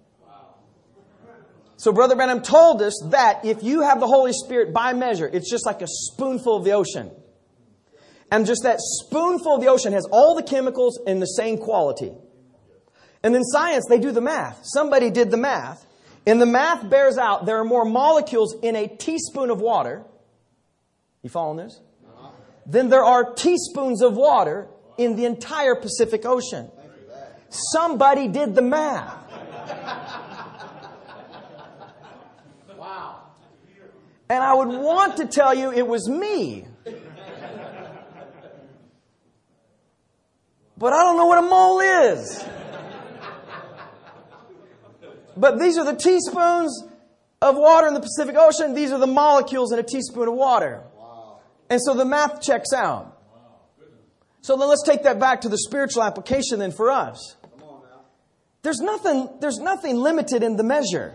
So Brother Branham told us that if you have the Holy Spirit by measure, it's just like a spoonful of the ocean. And just that spoonful of the ocean has all the chemicals in the same quality. And in science, they do the math. Somebody did the math. And the math bears out there are more molecules in a teaspoon of water. You following this? Than there are teaspoons of water in the entire Pacific Ocean. Somebody did the math. Wow. And I would want to tell you it was me. But I don't know what a mole is. But these are the teaspoons of water in the Pacific Ocean. These are the molecules in a teaspoon of water. And so the math checks out. So then let's take that back to the spiritual application then for us. There's nothing, there's nothing limited in the measure.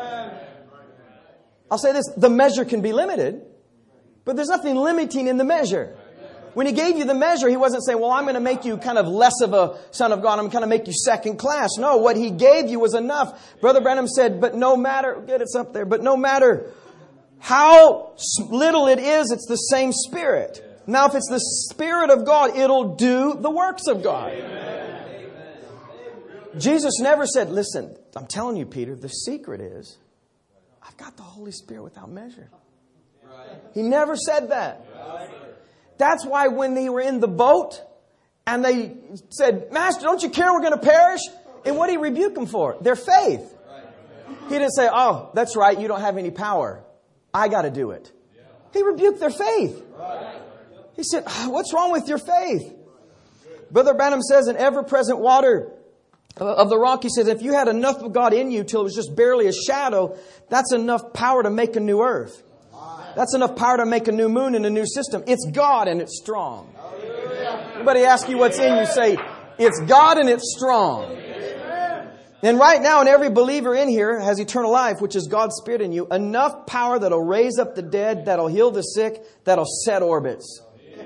I'll say this, the measure can be limited, but there's nothing limiting in the measure. When he gave you the measure, he wasn't saying, well, I'm going to make you kind of less of a son of God. I'm going to make you second class. No, what he gave you was enough. Brother Branham said, but no matter, good, it's up there, but no matter how little it is, it's the same Spirit. Now, if it's the Spirit of God, it'll do the works of God. Amen. Jesus never said, listen, I'm telling you, Peter, the secret is, I've got the Holy Spirit without measure. He never said that. That's why when they were in the boat and they said, Master, don't you care we're going to perish? And what did he rebuke them for? Their faith. He didn't say, oh, that's right, you don't have any power. I got to do it. He rebuked their faith. He said, what's wrong with your faith? Brother Branham says in ever-present water of the rock, he says, if you had enough of God in you till it was just barely a shadow, that's enough power to make a new earth. That's enough power to make a new moon and a new system. It's God and it's strong. Anybody ask you what's in you, say, it's God and it's strong. And right now, in every believer in here has eternal life, which is God's Spirit in you. Enough power that'll raise up the dead, that'll heal the sick, that'll set orbits.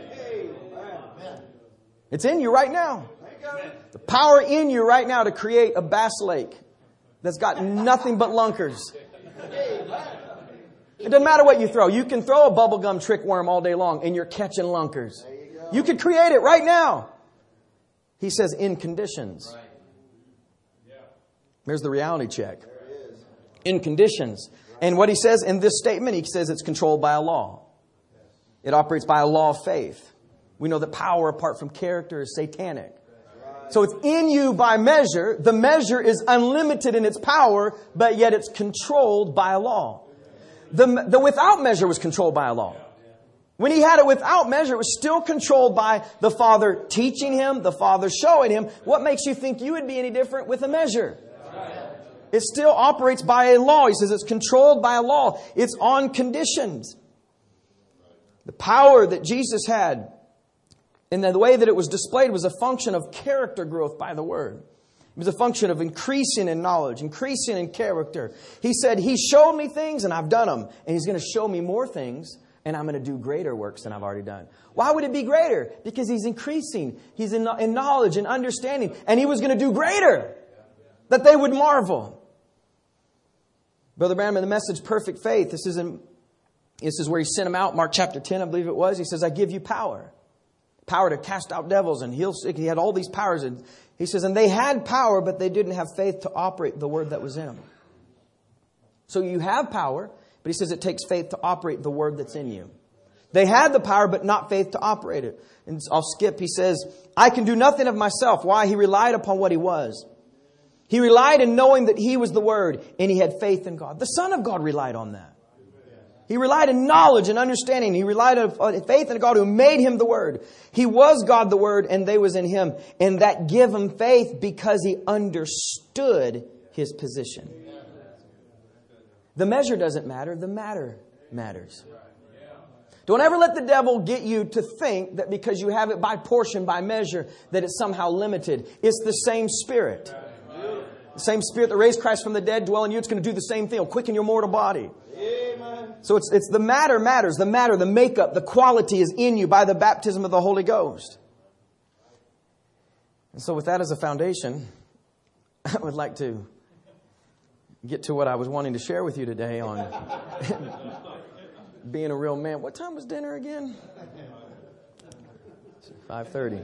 It's in you right now. The power in you right now to create a Bass Lake that's got nothing but lunkers. It doesn't matter what you throw. You can throw a bubblegum trick worm all day long and you're catching lunkers. You could create it right now. He says in conditions. There's the reality check. In conditions. And what he says in this statement, he says it's controlled by a law. It operates by a law of faith. We know that power apart from character is satanic. So it's in you by measure. The measure is unlimited in its power, but yet it's controlled by a law. The, the without measure was controlled by a law. When he had it without measure, it was still controlled by the Father teaching him, the Father showing him. What makes you think you would be any different with a measure? It still operates by a law. He says it's controlled by a law. It's on conditions. The power that Jesus had and the way that it was displayed was a function of character growth by the Word. It was a function of increasing in knowledge, increasing in character. He said, He showed me things and I've done them. And He's going to show me more things and I'm going to do greater works than I've already done. Why would it be greater? Because He's increasing. He's in, in knowledge and understanding. And He was going to do greater. That they would marvel. Brother Branham in the message, Perfect Faith, this is, in, this is where He sent him out, Mark chapter ten, I believe it was. He says, I give you power. Power to cast out devils and heal sick. He had all these powers. And he says, and they had power, but they didn't have faith to operate the word that was in them. So you have power, but he says it takes faith to operate the word that's in you. They had the power, but not faith to operate it. And I'll skip. He says, I can do nothing of myself. Why? He relied upon what he was. He relied in knowing that he was the Word, and he had faith in God. The Son of God relied on that. He relied in knowledge and understanding. He relied on faith in God who made him the Word. He was God the Word, and they was in him. And that gave him faith because he understood his position. The measure doesn't matter. The matter matters. Don't ever let the devil get you to think that because you have it by portion, by measure, that it's somehow limited. It's the same Spirit. The same Spirit that raised Christ from the dead dwell in you. It's going to do the same thing. It'll quicken your mortal body. Amen. So it's, it's the matter matters. The matter, the makeup, the quality is in you by the baptism of the Holy Ghost. And so with that as a foundation, I would like to get to what I was wanting to share with you today on being a real man. What time was dinner again? five thirty.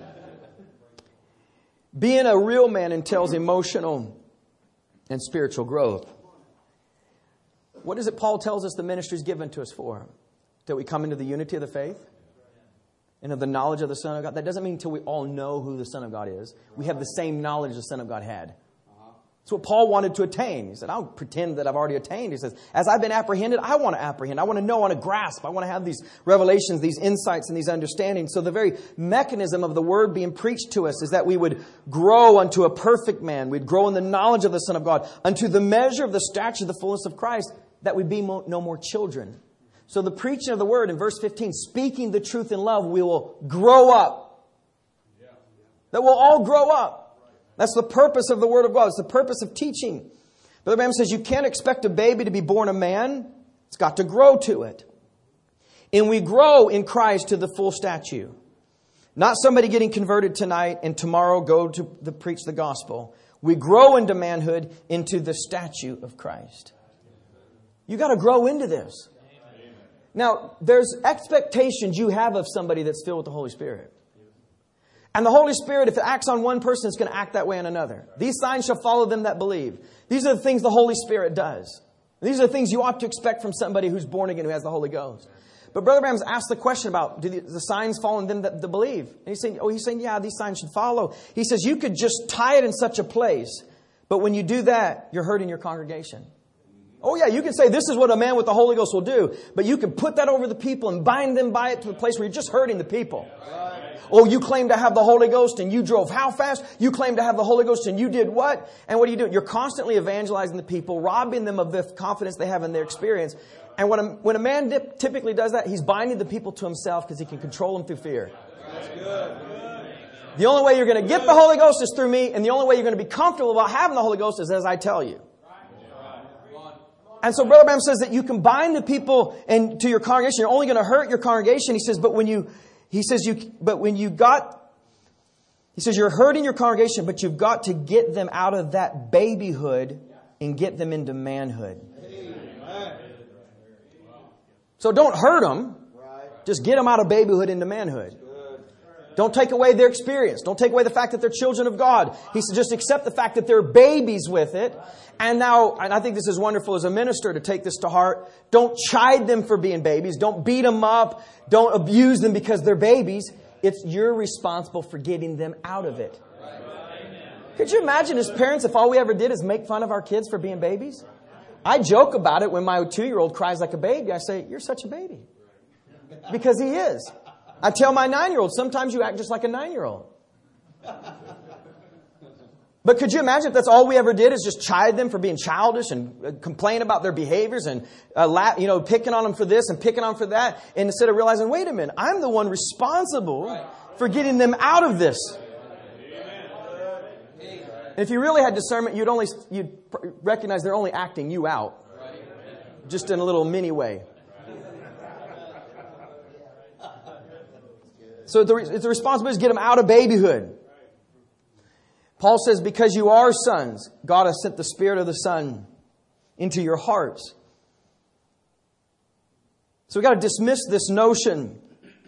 Being a real man entails emotional and spiritual growth. What is it Paul tells us the ministry is given to us for? That we come into the unity of the faith and of the knowledge of the Son of God. That doesn't mean until we all know who the Son of God is. We have the same knowledge the Son of God had. That's what Paul wanted to attain. He said, I don't pretend that I've already attained. He says, as I've been apprehended, I want to apprehend. I want to know, I want to grasp. I want to have these revelations, these insights, and these understandings. So the very mechanism of the word being preached to us is that we would grow unto a perfect man. We'd grow in the knowledge of the Son of God, unto the measure of the stature of the fullness of Christ, that we'd be no more children. So the preaching of the word in verse fifteen, speaking the truth in love, we will grow up. That we'll all grow up. That's the purpose of the Word of God. It's the purpose of teaching. Brother Branham says you can't expect a baby to be born a man. It's got to grow to it. And we grow in Christ to the full stature. Not somebody getting converted tonight and tomorrow go to the, preach the gospel. We grow into manhood into the statue of Christ. You got to grow into this. Now, there's expectations you have of somebody that's filled with the Holy Spirit. And the Holy Spirit, if it acts on one person, it's going to act that way on another. These signs shall follow them that believe. These are the things the Holy Spirit does. These are the things you ought to expect from somebody who's born again, who has the Holy Ghost. But Brother Branham's asked the question about, do the, the signs follow them that, that believe? And he's saying, oh, he's saying, yeah, these signs should follow. He says, you could just tie it in such a place. But when you do that, you're hurting your congregation. Oh, yeah, you can say this is what a man with the Holy Ghost will do. But you can put that over the people and bind them by it to the place where you're just hurting the people. Oh, you claim to have the Holy Ghost and you drove how fast? You claim to have the Holy Ghost and you did what? And what are you doing? You're constantly evangelizing the people, robbing them of the confidence they have in their experience. And when a, when a man dip, typically does that, he's binding the people to himself because he can control them through fear. The only way you're going to get the Holy Ghost is through me, and the only way you're going to be comfortable about having the Holy Ghost is as I tell you. And so Brother Branham says that you can bind the people and to your congregation. You're only going to hurt your congregation. He says, but when you, he says you, but when you got, he says you're hurting your congregation, but you've got to get them out of that babyhood and get them into manhood. So don't hurt them. Just get them out of babyhood into manhood. Don't take away their experience. Don't take away the fact that they're children of God. He said just accept the fact that they're babies with it. And now, and I think this is wonderful as a minister to take this to heart. Don't chide them for being babies. Don't beat them up. Don't abuse them because they're babies. It's you're responsible for getting them out of it. Could you imagine as parents if all we ever did is make fun of our kids for being babies? I joke about it when my two-year-old cries like a baby. I say, you're such a baby. Because he is. I tell my nine-year-old, sometimes you act just like a nine-year-old. But could you imagine if that's all we ever did is just chide them for being childish and complain about their behaviors and uh, la- you know, picking on them for this and picking on them for that, and instead of realizing, wait a minute, I'm the one responsible for getting them out of this. And if you really had discernment, you'd only you'd recognize they're only acting you out, just in a little mini way. So the, it's the responsibility is to get them out of babyhood. Paul says, because you are sons, God has sent the Spirit of the Son into your hearts. So we've got to dismiss this notion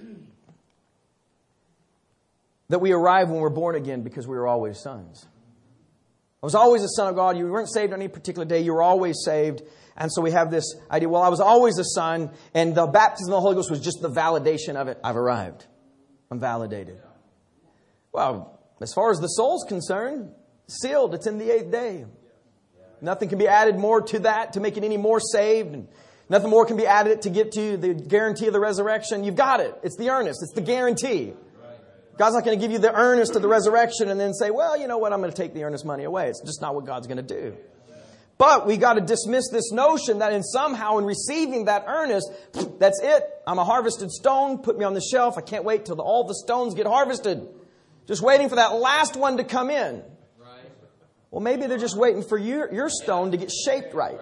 that we arrive when we're born again because we were always sons. I was always a son of God. You weren't saved on any particular day. You were always saved. And so we have this idea, well, I was always a son, and the baptism of the Holy Ghost was just the validation of it. I've arrived. I'm validated. Well, as far as the soul's concerned, sealed. It's in the eighth day. Nothing can be added more to that to make it any more saved. And nothing more can be added to get to the guarantee of the resurrection. You've got it. It's the earnest. It's the guarantee. God's not going to give you the earnest of the resurrection and then say, well, you know what, I'm going to take the earnest money away. It's just not what God's going to do. But we got to dismiss this notion that in somehow in receiving that earnest, that's it. I'm a harvested stone. Put me on the shelf. I can't wait till the, all the stones get harvested. Just waiting for that last one to come in. Well, maybe they're just waiting for your, your stone to get shaped right.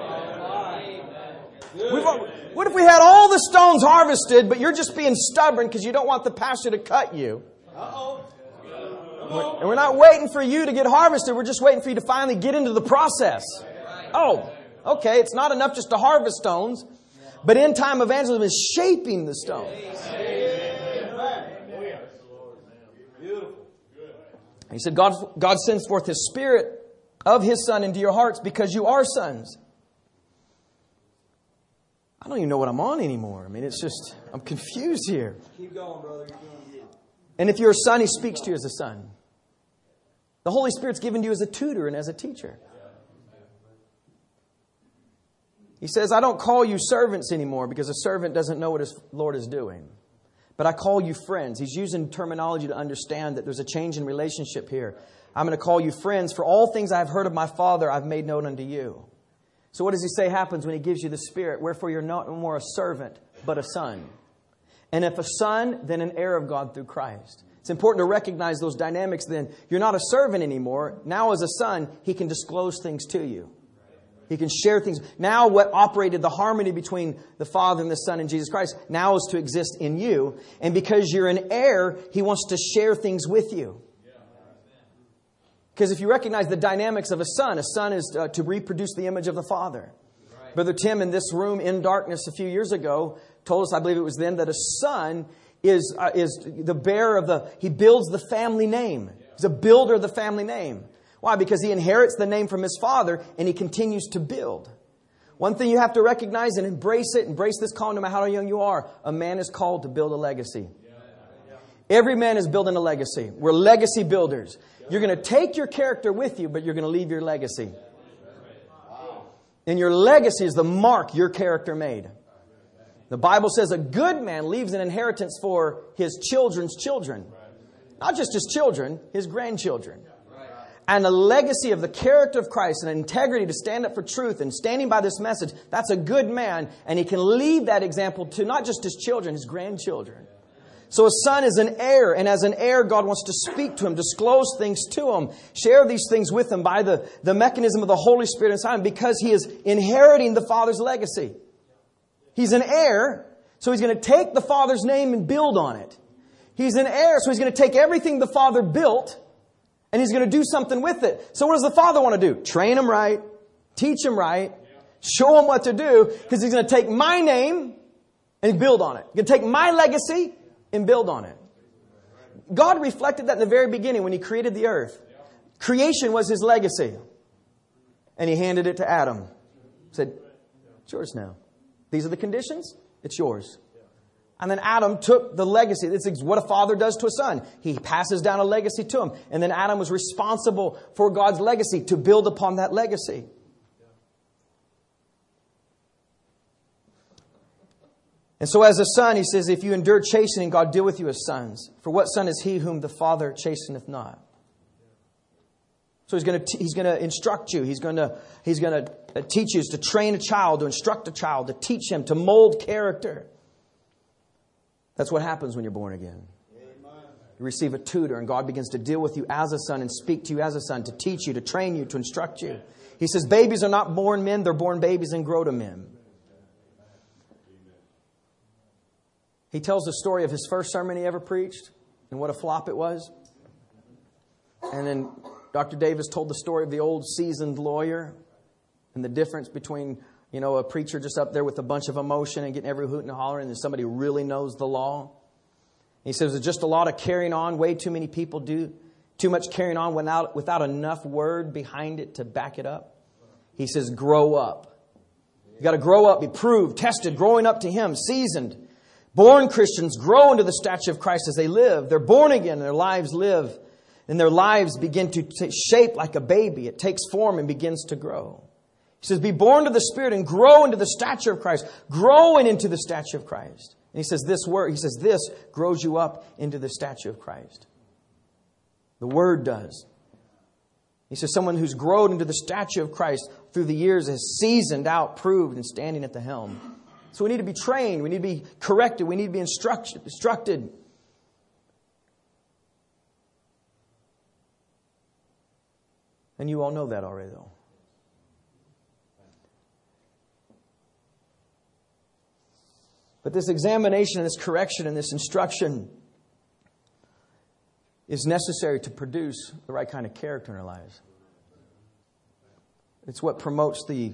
We've, what if we had all the stones harvested, but you're just being stubborn because you don't want the pastor to cut you? Uh-oh. And we're not waiting for you to get harvested. We're just waiting for you to finally get into the process. Oh, okay. It's not enough just to harvest stones, but end time evangelism is shaping the stones. He said, God, God sends forth His Spirit of His Son into your hearts because you are sons. I don't even know what I'm on anymore. I mean, it's just, I'm confused here. Keep going, brother. You're doing good. And if you're a son, He speaks to you as a son. The Holy Spirit's given to you as a tutor and as a teacher. He says, I don't call you servants anymore because a servant doesn't know what his Lord is doing. But I call you friends. He's using terminology to understand that there's a change in relationship here. I'm going to call you friends. For all things I have heard of my Father, I've made known unto you. So what does He say happens when He gives you the Spirit? Wherefore you're not more a servant, but a son. And if a son, then an heir of God through Christ. It's important to recognize those dynamics then. You're not a servant anymore. Now as a son, He can disclose things to you. He can share things. Now what operated the harmony between the Father and the Son and Jesus Christ now is to exist in you. And because you're an heir, He wants to share things with you. Because if you recognize the dynamics of a son, a son is uh, to reproduce the image of the Father. Right. Brother Tim in this room in darkness a few years ago told us, I believe it was then, that a son is uh, is the bearer of the, he builds the family name. He's a builder of the family name. Why? Because he inherits the name from his father and he continues to build. One thing you have to recognize and embrace it, embrace this call no matter how young you are. A man is called to build a legacy. Every man is building a legacy. We're legacy builders. You're going to take your character with you, but you're going to leave your legacy. And your legacy is the mark your character made. The Bible says a good man leaves an inheritance for his children's children. Not just his children, his grandchildren. and a legacy of the character of Christ and an integrity to stand up for truth and standing by this message, that's a good man. And he can leave that example to not just his children, his grandchildren. So a son is an heir, and as an heir, God wants to speak to him, disclose things to him, share these things with him by the, the mechanism of the Holy Spirit inside him, because he is inheriting the Father's legacy. He's an heir, so he's going to take the Father's name and build on it. He's an heir, so he's going to take everything the Father built, and he's going to do something with it. So what does the Father want to do? Train him right, teach him right, show him what to do, because he's going to take my name and build on it. He's going to take my legacy and build on it. God reflected that in the very beginning when He created the earth. Creation was His legacy. And He handed it to Adam. He said, it's yours now. These are the conditions. It's yours. And then Adam took the legacy. This is what a father does to a son. He passes down a legacy to him. And then Adam was responsible for God's legacy, to build upon that legacy. And so as a son, he says, if you endure chastening, God deal with you as sons. For what son is he whom the Father chasteneth not? So he's going to he's going to instruct you. He's going to he's going to teach you to train a child, to instruct a child, to teach him, to mold character. That's what happens when you're born again. You receive a tutor, and God begins to deal with you as a son and speak to you as a son, to teach you, to train you, to instruct you. He says, babies are not born men, they're born babies and grow to men. He tells the story of his first sermon he ever preached and what a flop it was. And then Doctor Davis told the story of the old seasoned lawyer and the difference between, you know, a preacher just up there with a bunch of emotion and getting every hoot and holler, and then somebody who really knows the law. He says there's just a lot of carrying on. Way too many people do too much carrying on without, without enough word behind it to back it up. He says, grow up. You got to grow up, be proved, tested, growing up to Him, seasoned. Born Christians grow into the stature of Christ as they live. They're born again and their lives live. And their lives begin to take shape like a baby. It takes form and begins to grow. He says, be born to the Spirit and grow into the stature of Christ. Growing into the stature of Christ. And he says this word, he says this grows you up into the stature of Christ. The Word does. He says someone who's grown into the stature of Christ through the years is seasoned out, proved, and standing at the helm. So we need to be trained. We need to be corrected. We need to be instruct, instructed. And you all know that already, though. But this examination and this correction and this instruction is necessary to produce the right kind of character in our lives. It's what promotes the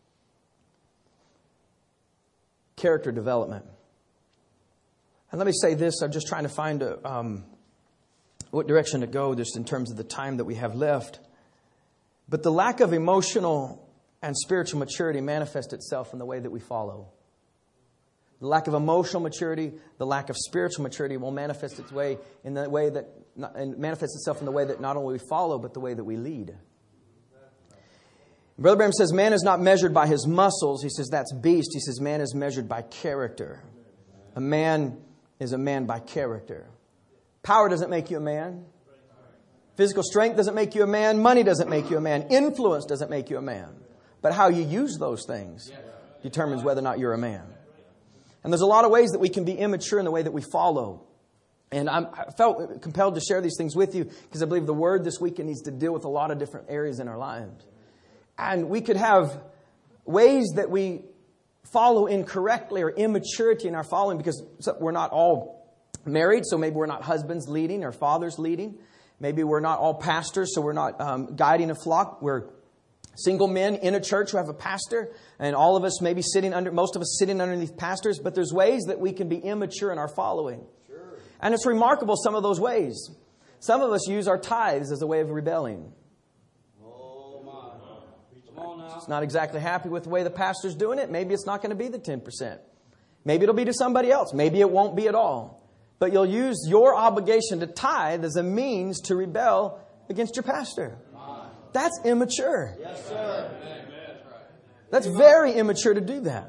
character development. And let me say this, I'm just trying to find a, um, what direction to go just in terms of the time that we have left. But the lack of emotional and spiritual maturity manifests itself in the way that we follow. The lack of emotional maturity, the lack of spiritual maturity will manifest its way in the way that and manifests itself in the way that not only we follow, but the way that we lead. Brother Branham says man is not measured by his muscles. He says that's beast. He says man is measured by character. A man is a man by character. Power doesn't make you a man. Physical strength doesn't make you a man. Money doesn't make you a man. Influence doesn't make you a man. But how you use those things determines whether or not you're a man. And there's a lot of ways that we can be immature in the way that we follow. And I'm, I felt compelled to share these things with you because I believe the Word this weekend needs to deal with a lot of different areas in our lives. And we could have ways that we follow incorrectly or immaturity in our following because we're not all married, so maybe we're not husbands leading or fathers leading. Maybe we're not all pastors, so we're not um, guiding a flock. We're single men in a church who have a pastor, and all of us maybe sitting under, most of us sitting underneath pastors, but there's ways that we can be immature in our following. Sure. And it's remarkable, some of those ways. Some of us use our tithes as a way of rebelling. Oh my. Come on now. It's not exactly happy with the way the pastor's doing it. Maybe it's not going to be the ten percent. Maybe it'll be to somebody else. Maybe it won't be at all. But you'll use your obligation to tithe as a means to rebel against your pastor. That's immature. Yes, sir. That's very immature to do that.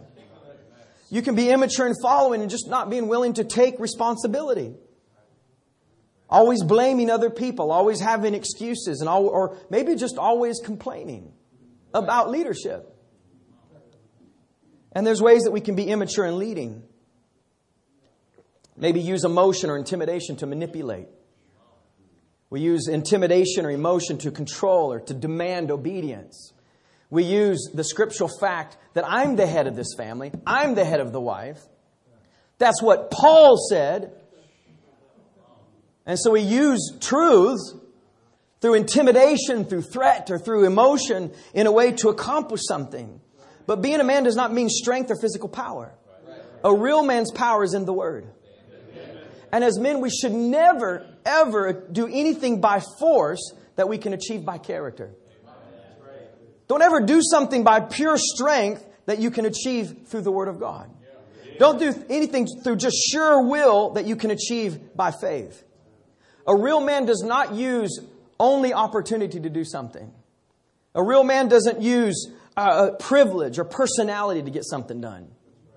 You can be immature in following and just not being willing to take responsibility. Always blaming other people, always having excuses, and all, or maybe just always complaining about leadership. And there's ways that we can be immature in leading. Maybe use emotion or intimidation to manipulate. We use intimidation or emotion to control or to demand obedience. We use the scriptural fact that I'm the head of this family. I'm the head of the wife. That's what Paul said. And so we use truth through intimidation, through threat, or through emotion in a way to accomplish something. But being a man does not mean strength or physical power. A real man's power is in the Word. And as men, we should never, ever do anything by force that we can achieve by character. Don't ever do something by pure strength that you can achieve through the Word of God. Don't do anything through just sure will that you can achieve by faith. A real man does not use only opportunity to do something. A real man doesn't use uh, privilege or personality to get something done.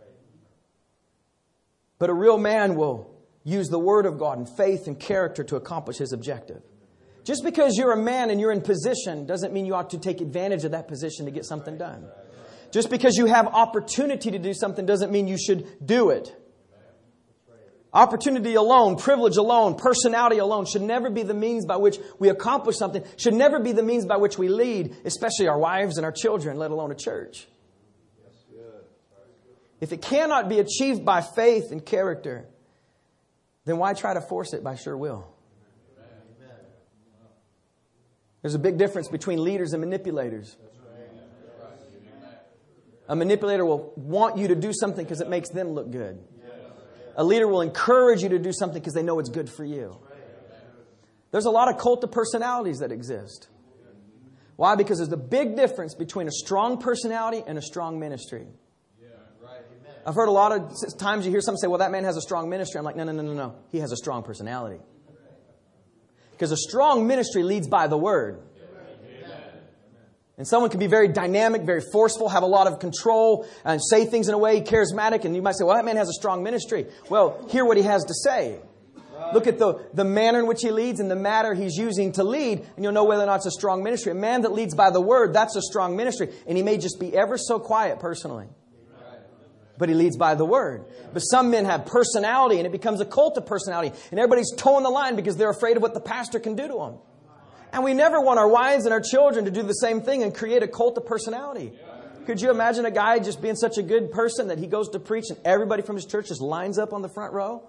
But a real man will use the Word of God and faith and character to accomplish his objective. Just because you're a man and you're in position doesn't mean you ought to take advantage of that position to get something done. Just because you have opportunity to do something doesn't mean you should do it. Opportunity alone, privilege alone, personality alone should never be the means by which we accomplish something. Should never be the means by which we lead, especially our wives and our children, let alone a church. If it cannot be achieved by faith and character, then why try to force it by sure will? There's a big difference between leaders and manipulators. A manipulator will want you to do something because it makes them look good. A leader will encourage you to do something because they know it's good for you. There's a lot of cult of personalities that exist. Why? Because there's a big difference between a strong personality and a strong ministry. I've heard a lot of times you hear someone say, well, that man has a strong ministry. I'm like, no, no, no, no, no. He has a strong personality. Because a strong ministry leads by the Word. And someone can be very dynamic, very forceful, have a lot of control, and say things in a way charismatic. And you might say, well, that man has a strong ministry. Well, hear what he has to say. Look at the, the manner in which he leads and the matter he's using to lead, and you'll know whether or not it's a strong ministry. A man that leads by the Word, that's a strong ministry. And he may just be ever so quiet personally. But he leads by the Word. But some men have personality, and it becomes a cult of personality. And everybody's towing the line because they're afraid of what the pastor can do to them. And we never want our wives and our children to do the same thing and create a cult of personality. Could you imagine a guy just being such a good person that he goes to preach and everybody from his church just lines up on the front row?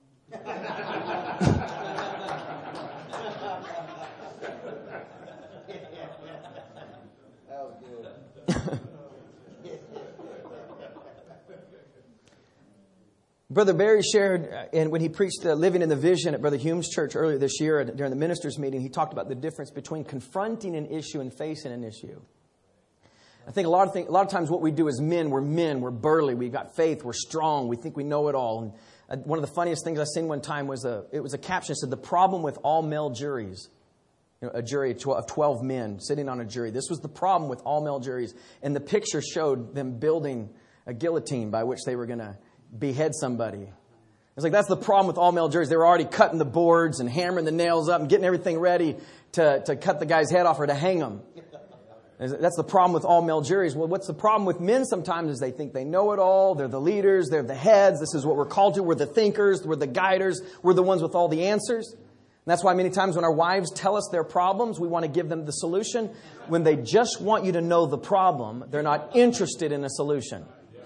Brother Barry shared, and when he preached uh, Living in the Vision at Brother Hume's church earlier this year during the ministers' meeting, he talked about the difference between confronting an issue and facing an issue. I think a lot of things, a lot of times what we do as men, we're men, we're burly, we've got faith, we're strong, we think we know it all. And uh, one of the funniest things I seen one time was a, it was a caption that said, the problem with all male juries. You know, a jury of twelve men sitting on a jury. This was the problem with all male juries. And the picture showed them building a guillotine by which they were going to behead somebody. It's like, that's the problem with all male juries. They were already cutting the boards and hammering the nails up and getting everything ready to, to cut the guy's head off or to hang him. That's the problem with all male juries. Well, what's the problem with men sometimes is they think they know it all. They're the leaders. They're the heads. This is what we're called to. We're the thinkers. We're the guiders. We're the ones with all the answers. And that's why many times when our wives tell us their problems, we want to give them the solution. When they just want you to know the problem, they're not interested in a solution.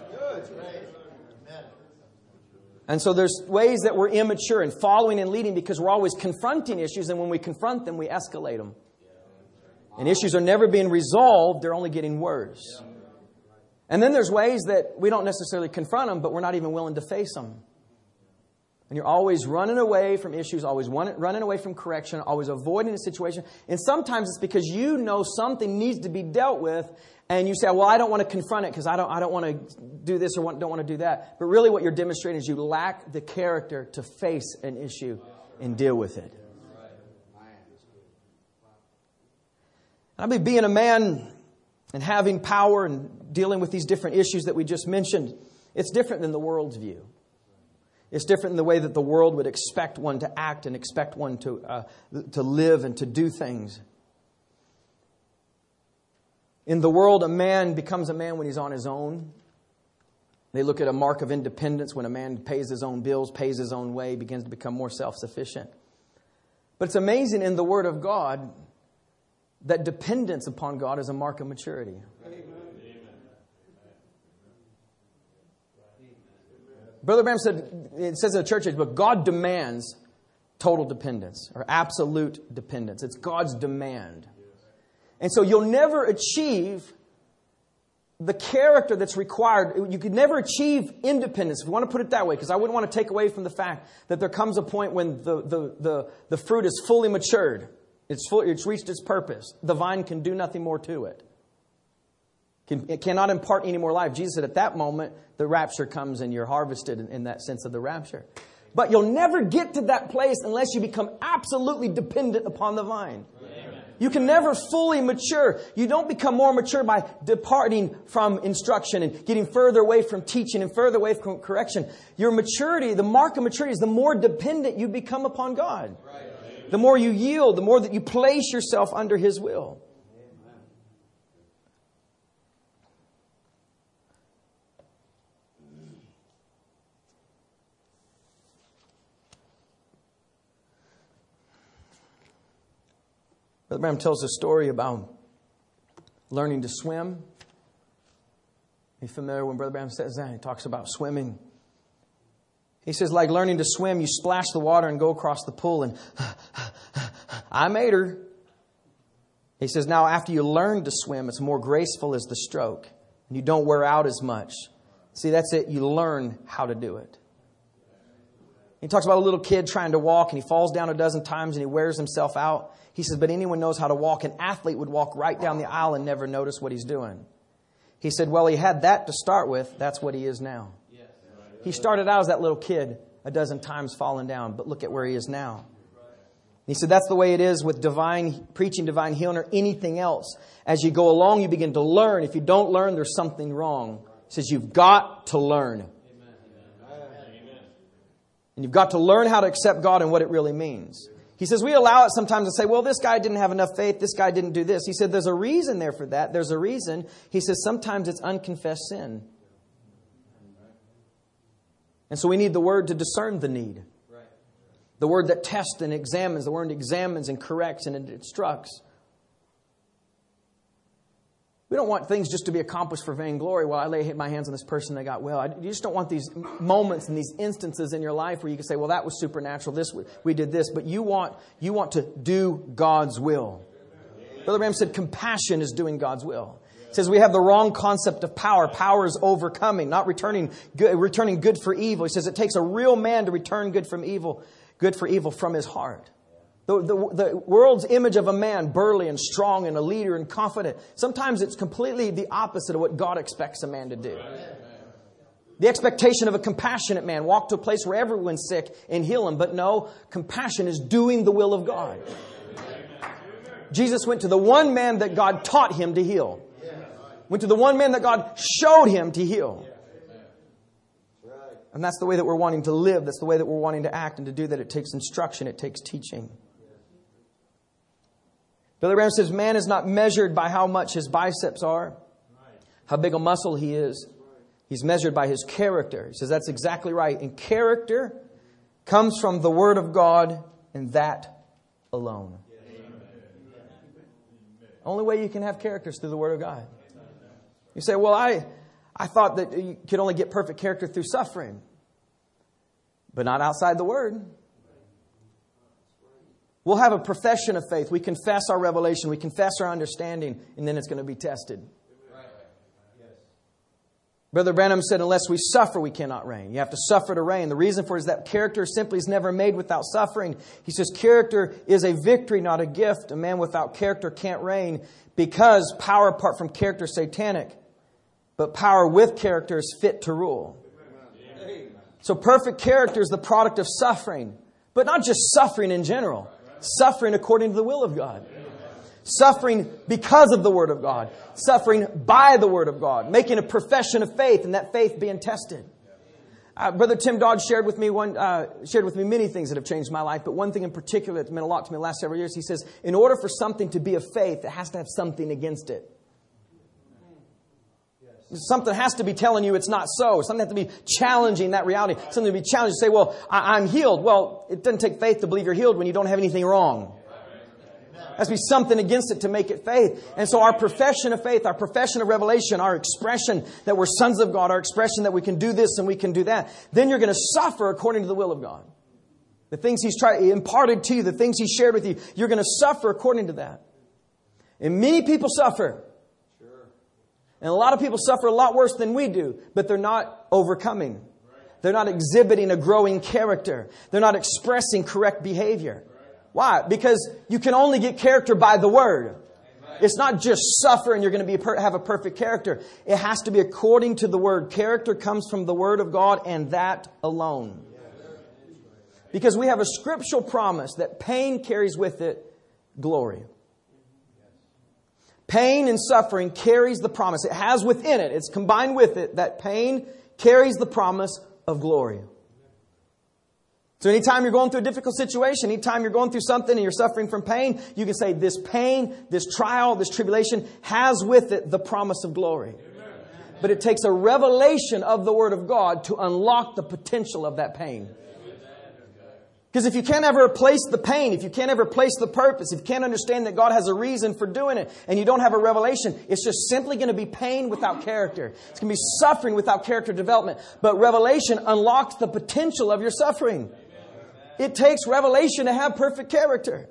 And so there's ways that we're immature in following and leading because we're always confronting issues. And when we confront them, we escalate them. And issues are never being resolved. They're only getting worse. And then there's ways that we don't necessarily confront them, but we're not even willing to face them. And you're always running away from issues, always running away from correction, always avoiding a situation. And sometimes it's because you know something needs to be dealt with. And you say, well, I don't want to confront it because I don't, I don't want to do this or want, don't want to do that. But really what you're demonstrating is you lack the character to face an issue and deal with it. I mean, being a man and having power and dealing with these different issues that we just mentioned, it's different than the world's view. It's different in the way that the world would expect one to act and expect one to uh, to live and to do things. In the world, a man becomes a man when he's on his own. They look at a mark of independence when a man pays his own bills, pays his own way, begins to become more self-sufficient. But it's amazing in the Word of God that dependence upon God is a mark of maturity. Brother Branham said, it says in the church age, but God demands total dependence or absolute dependence. It's God's demand. And so you'll never achieve the character that's required. You could never achieve independence, if you want to put it that way, because I wouldn't want to take away from the fact that there comes a point when the, the, the, the fruit is fully matured. It's, full, it's reached its purpose. The vine can do nothing more to it. Can, it cannot impart any more life. Jesus said at that moment, the rapture comes and you're harvested in, in that sense of the rapture. But you'll never get to that place unless you become absolutely dependent upon the vine. Amen. You can never fully mature. You don't become more mature by departing from instruction and getting further away from teaching and further away from correction. Your maturity, the mark of maturity is the more dependent you become upon God. Right. The more you yield, the more that you place yourself under His will. Brother Branham tells a story about learning to swim. Are you familiar when Brother Branham says that? He talks about swimming. He says, like learning to swim, you splash the water and go across the pool and I made her. He says, now after you learn to swim, it's more graceful as the stroke. And you don't wear out as much. See, that's it. You learn how to do it. He talks about a little kid trying to walk and he falls down a dozen times and he wears himself out. He says, but anyone knows how to walk. An athlete would walk right down the aisle and never notice what he's doing. He said, well, he had that to start with. That's what he is now. He started out as that little kid a dozen times falling down, but look at where he is now. He said, that's the way it is with divine preaching, divine healing, or anything else. As you go along, you begin to learn. If you don't learn, there's something wrong. He says, you've got to learn. And you've got to learn how to accept God and what it really means. He says, we allow it sometimes to say, well, this guy didn't have enough faith. This guy didn't do this. He said, there's a reason there for that. There's a reason. He says, sometimes it's unconfessed sin. And so we need the Word to discern the need. The Word that tests and examines. The Word that examines and corrects and instructs. We don't want things just to be accomplished for vainglory. Well, I lay my hands on this person, they got well. I, you just don't want these moments and these instances in your life where you can say, well, that was supernatural. This we did this. But you want you want to do God's will. Brother Branham said compassion is doing God's will. He says we have the wrong concept of power. Power is overcoming, not returning good, returning good for evil. He says it takes a real man to return good from evil, good for evil from his heart. The, the, the world's image of a man, burly and strong and a leader and confident, sometimes it's completely the opposite of what God expects a man to do. The expectation of a compassionate man, walk to a place where everyone's sick and heal them. But no, compassion is doing the will of God. Jesus went to the one man that God taught him to heal. Went to the one man that God showed him to heal. And that's the way that we're wanting to live. That's the way that we're wanting to act. And to do that, it takes instruction. It takes teaching. Brother Branham says, man is not measured by how much his biceps are, how big a muscle he is. He's measured by his character. He says that's exactly right. And character comes from the Word of God and that alone. Only way you can have character is through the Word of God. You say, well, I, I thought that you could only get perfect character through suffering. But not outside the Word. We'll have a profession of faith. We confess our revelation. We confess our understanding. And then it's going to be tested. Right. Yes. Brother Branham said, unless we suffer, we cannot reign. You have to suffer to reign. The reason for it is that character simply is never made without suffering. He says character is a victory, not a gift. A man without character can't reign because power apart from character is satanic. But power with character is fit to rule. Amen. So perfect character is the product of suffering. But not just suffering in general. Suffering according to the will of God. Suffering because of the Word of God. Suffering by the Word of God. Making a profession of faith and that faith being tested. Uh, Brother Tim Dodge shared with me one, uh, shared with me many things that have changed my life, but one thing in particular that's meant a lot to me the last several years. He says, in order for something to be of faith, it has to have something against it. Something has to be telling you it's not so. Something has to be challenging that reality. Something to be challenged to say, well, I- I'm healed. Well, it doesn't take faith to believe you're healed when you don't have anything wrong. There has to be something against it to make it faith. And so our profession of faith, our profession of revelation, our expression that we're sons of God, our expression that we can do this and we can do that, then you're going to suffer according to the will of God. The things He's tried, He imparted to you, the things He shared with you, you're going to suffer according to that. And many people suffer. And a lot of people suffer a lot worse than we do, but they're not overcoming. They're not exhibiting a growing character. They're not expressing correct behavior. Why? Because you can only get character by the Word. It's not just suffer and you're going to be have a perfect character. It has to be according to the Word. Character comes from the Word of God and that alone. Because we have a scriptural promise that pain carries with it glory. Pain and suffering carries the promise. It has within it, it's combined with it, that pain carries the promise of glory. So anytime you're going through a difficult situation, anytime you're going through something and you're suffering from pain, you can say this pain, this trial, this tribulation has with it the promise of glory. But it takes a revelation of the Word of God to unlock the potential of that pain. Because if you can't ever replace the pain, if you can't ever replace the purpose, if you can't understand that God has a reason for doing it, and you don't have a revelation, it's just simply going to be pain without character. It's going to be suffering without character development. But revelation unlocks the potential of your suffering. It takes revelation to have perfect character.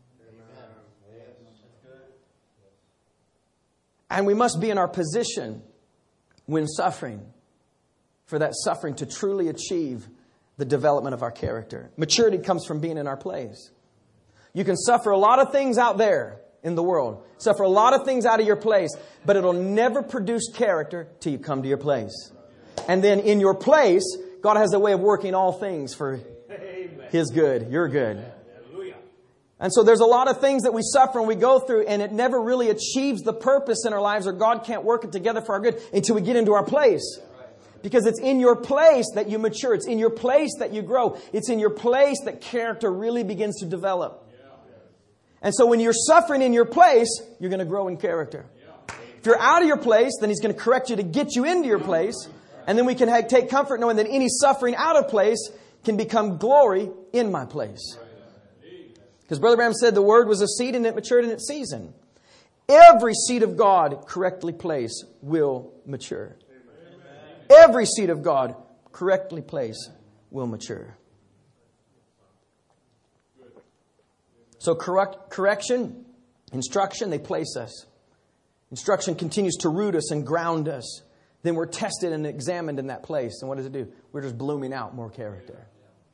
And we must be in our position when suffering, for that suffering to truly achieve the development of our character. Maturity comes from being in our place. You can suffer a lot of things out there in the world. Suffer a lot of things out of your place, but it'll never produce character till you come to your place. And then in your place, God has a way of working all things for His good, your good. And so there's a lot of things that we suffer and we go through, and it never really achieves the purpose in our lives, or God can't work it together for our good until we get into our place. Because it's in your place that you mature. It's in your place that you grow. It's in your place that character really begins to develop. And so when you're suffering in your place, you're going to grow in character. If you're out of your place, then He's going to correct you to get you into your place. And then we can have, take comfort knowing that any suffering out of place can become glory in my place. Because Brother Branham said the Word was a seed and it matured in its season. Every seed of God correctly placed will mature. Every seed of God correctly placed will mature. So correct, correction, instruction, they place us. Instruction continues to root us and ground us. Then we're tested and examined in that place. And what does it do? We're just blooming out more character.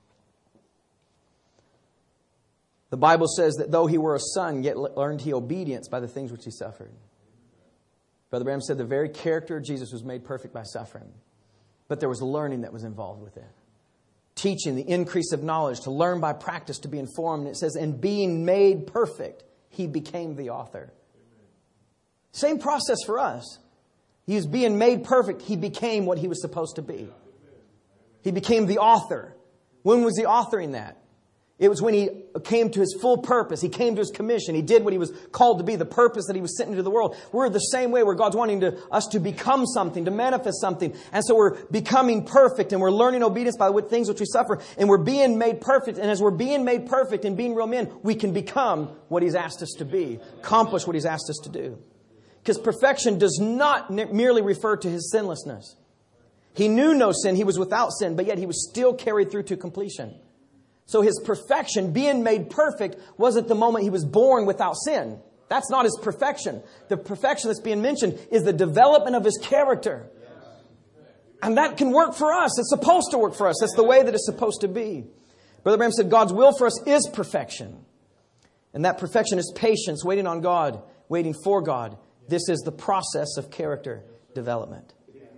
The Bible says that though He were a son, yet learned He obedience by the things which He suffered. Brother Branham said the very character of Jesus was made perfect by suffering. But there was learning that was involved with it. Teaching, the increase of knowledge, to learn by practice, to be informed. And it says, and being made perfect, He became the author. Same process for us. He was being made perfect. He became what He was supposed to be. He became the author. When was He authoring that? It was when He came to His full purpose. He came to His commission. He did what He was called to be, the purpose that He was sent into the world. We're the same way where God's wanting to, us to become something, to manifest something. And so we're becoming perfect and we're learning obedience by the things which we suffer. And we're being made perfect. And as we're being made perfect and being real men, we can become what He's asked us to be. Accomplish what He's asked us to do. Because perfection does not merely refer to His sinlessness. He knew no sin. He was without sin, but yet He was still carried through to completion. So His perfection, being made perfect, wasn't the moment He was born without sin. That's not His perfection. The perfection that's being mentioned is the development of His character. And that can work for us. It's supposed to work for us. That's the way that it's supposed to be. Brother Branham said God's will for us is perfection. And that perfection is patience, waiting on God, waiting for God. This is the process of character development.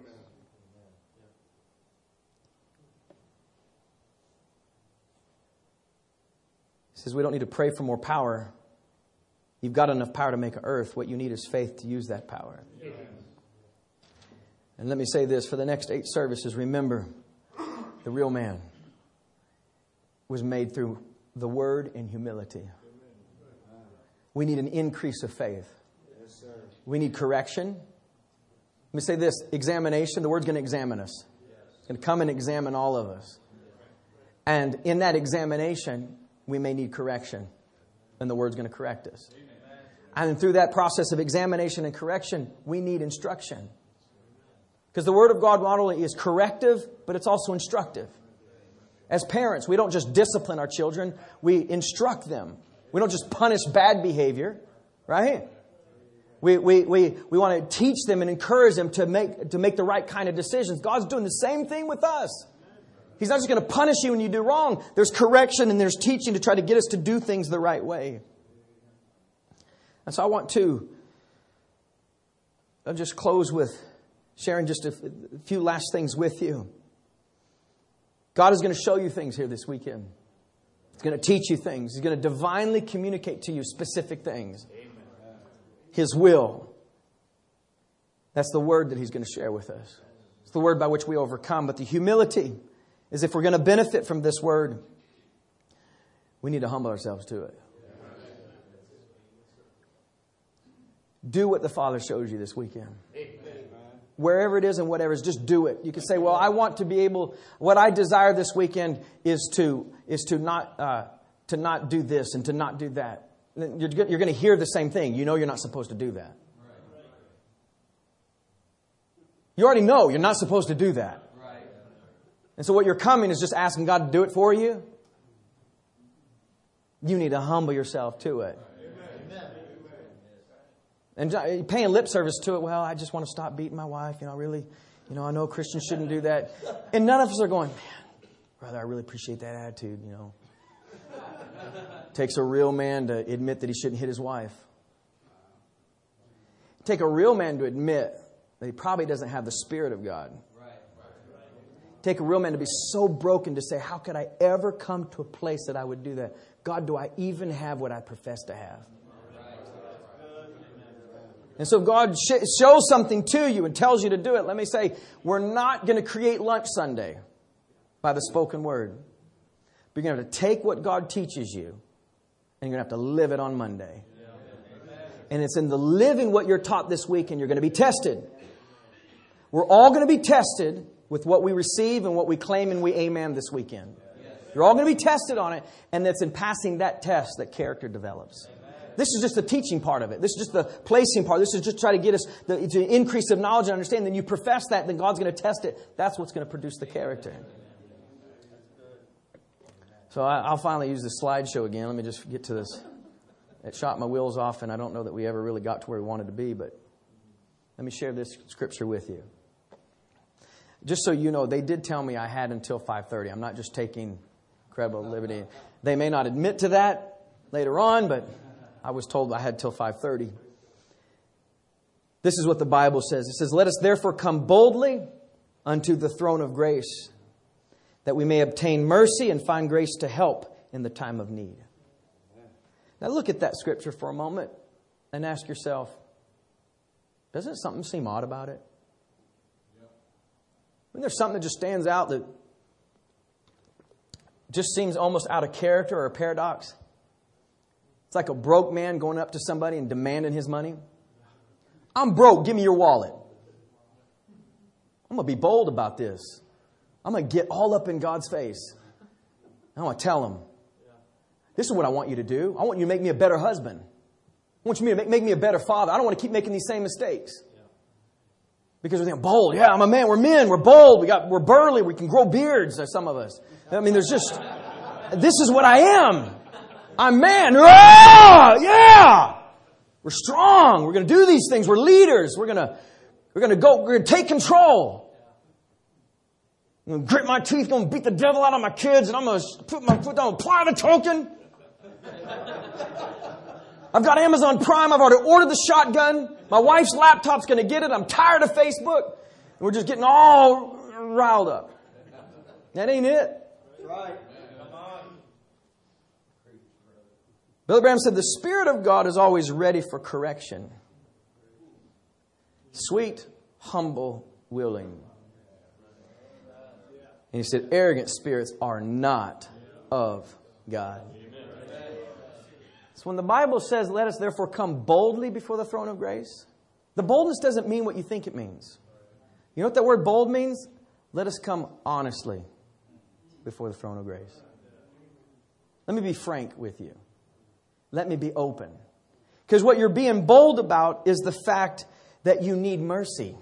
He says we don't need to pray for more power. You've got enough power to make an earth. What you need is faith to use that power. Amen. And let me say this, for the next eight services, remember, the real man, was made through the Word and humility. We need an increase of faith. We need correction. Let me say this, examination. The Word's going to examine us. It's going to come and examine all of us. And in that examination, we may need correction. And the Word's going to correct us. And through that process of examination and correction, we need instruction. Because the Word of God not only is corrective, but it's also instructive. As parents, we don't just discipline our children, we instruct them. We don't just punish bad behavior, right? We, we, we, we want to teach them and encourage them to make, to make the right kind of decisions. God's doing the same thing with us. He's not just going to punish you when you do wrong. There's correction and there's teaching to try to get us to do things the right way. And so I want to I'll just close with sharing just a few last things with you. God is going to show you things here this weekend. He's going to teach you things. He's going to divinely communicate to you specific things. Amen. His will. That's the word that He's going to share with us. It's the word by which we overcome. But the humility is if we're going to benefit from this word, we need to humble ourselves to it. Do what the Father shows you this weekend. Wherever it is and whatever it is, just do it. You can say, well, I want to be able, what I desire this weekend is to is to not uh, to not do this and to not do that. You're, you're going to hear the same thing. You know you're not supposed to do that. You already know you're not supposed to do that. And so what you're coming is just asking God to do it for you. You need to humble yourself to it. And paying lip service to it, well, I just want to stop beating my wife. You know, really, you know, I know Christians shouldn't do that. And none of us are going, man, brother, I really appreciate that attitude, you know. It takes a real man to admit that he shouldn't hit his wife. It takes a real man to admit that he probably doesn't have the Spirit of God. It takes a real man to be so broken to say, how could I ever come to a place that I would do that? God, do I even have what I profess to have? And so if God sh- shows something to you and tells you to do it, let me say, we're not going to create lunch Sunday by the spoken word. But you're going to have to take what God teaches you and you're going to have to live it on Monday. And it's in the living what you're taught this week and you're going to be tested. We're all going to be tested with what we receive and what we claim and we amen this weekend. You're all going to be tested on it, and it's in passing that test that character develops. This is just the teaching part of it. This is just the placing part. This is just try to get us the, to increase of knowledge and understanding. Then you profess that, then God's going to test it. That's what's going to produce the character. So I, I'll finally use this slideshow again. Let me just get to this. It shot my wheels off, and I don't know that we ever really got to where we wanted to be, but let me share this scripture with you. Just so you know, they did tell me I had until five thirty. I'm not just taking incredible liberty. They may not admit to that later on, but I was told I had till five thirty. This is what the Bible says. It says, let us therefore come boldly unto the throne of grace, that we may obtain mercy and find grace to help in the time of need. Now look at that scripture for a moment and ask yourself, doesn't something seem odd about it? I mean, there's something that just stands out that just seems almost out of character or a paradox. It's like a broke man going up to somebody and demanding his money. I'm broke. Give me your wallet. I'm going to be bold about this. I'm going to get all up in God's face. I want to tell him, this is what I want you to do. I want you to make me a better husband. I want you to make, make me a better father. I don't want to keep making these same mistakes. Because we're thinking, bold. Yeah, I'm a man. We're men. We're bold. We got, we're burly. We can grow beards, some of us. I mean, there's just, this is what I am. I'm man. Ah, yeah. We're strong. We're going to do these things. We're leaders. We're going to, we're going to go, we're going to take control. I'm going to grit my teeth, going to beat the devil out of my kids, and I'm going to put my foot down, apply the token. I've got Amazon Prime. I've already ordered the shotgun. My wife's laptop's going to get it. I'm tired of Facebook. And we're just getting all riled up. That ain't it. Right. Billy Graham said, the Spirit of God is always ready for correction. Sweet, humble, willing. And he said, arrogant spirits are not of God. So when the Bible says, let us therefore come boldly before the throne of grace, the boldness doesn't mean what you think it means. You know what that word bold means? Let us come honestly before the throne of grace. Let me be frank with you. Let me be open. Because what you're being bold about is the fact that you need mercy.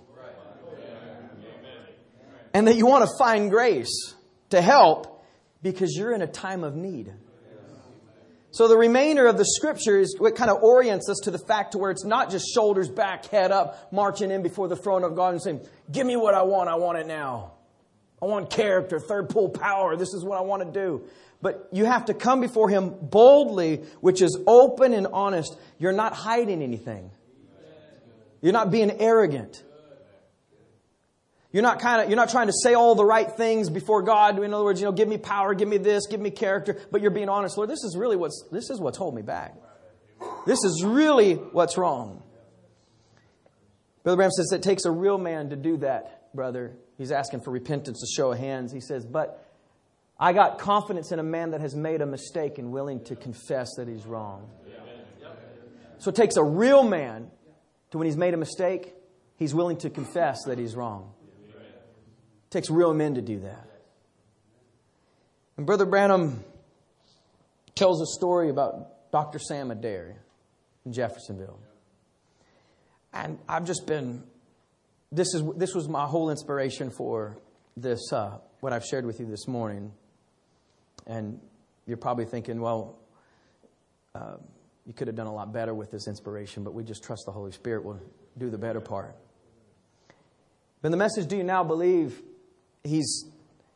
And that you want to find grace to help because you're in a time of need. So the remainder of the Scripture is what kind of orients us to the fact to where it's not just shoulders back, head up, marching in before the throne of God and saying, give me what I want, I want it now. I want character, third pull power, this is what I want to do. But you have to come before Him boldly, which is open and honest. You're not hiding anything. You're not being arrogant. You're not kind of, you're not trying to say all the right things before God. In other words, you know, give me power, give me this, give me character. But you're being honest. Lord, this is really what's, this is what's holding me back. This is really what's wrong. Brother Branham says it takes a real man to do that, brother. He's asking for repentance, a show of hands. He says, but I got confidence in a man that has made a mistake and willing to confess that he's wrong. So it takes a real man to, when he's made a mistake, he's willing to confess that he's wrong. It takes real men to do that. And Brother Branham tells a story about Doctor Sam Adair in Jeffersonville. And I've just been, this is this was my whole inspiration for this, uh, what I've shared with you this morning. And you're probably thinking, well, uh, you could have done a lot better with this inspiration, but we just trust the Holy Spirit will do the better part. But in the message, Do You Now Believe? He's,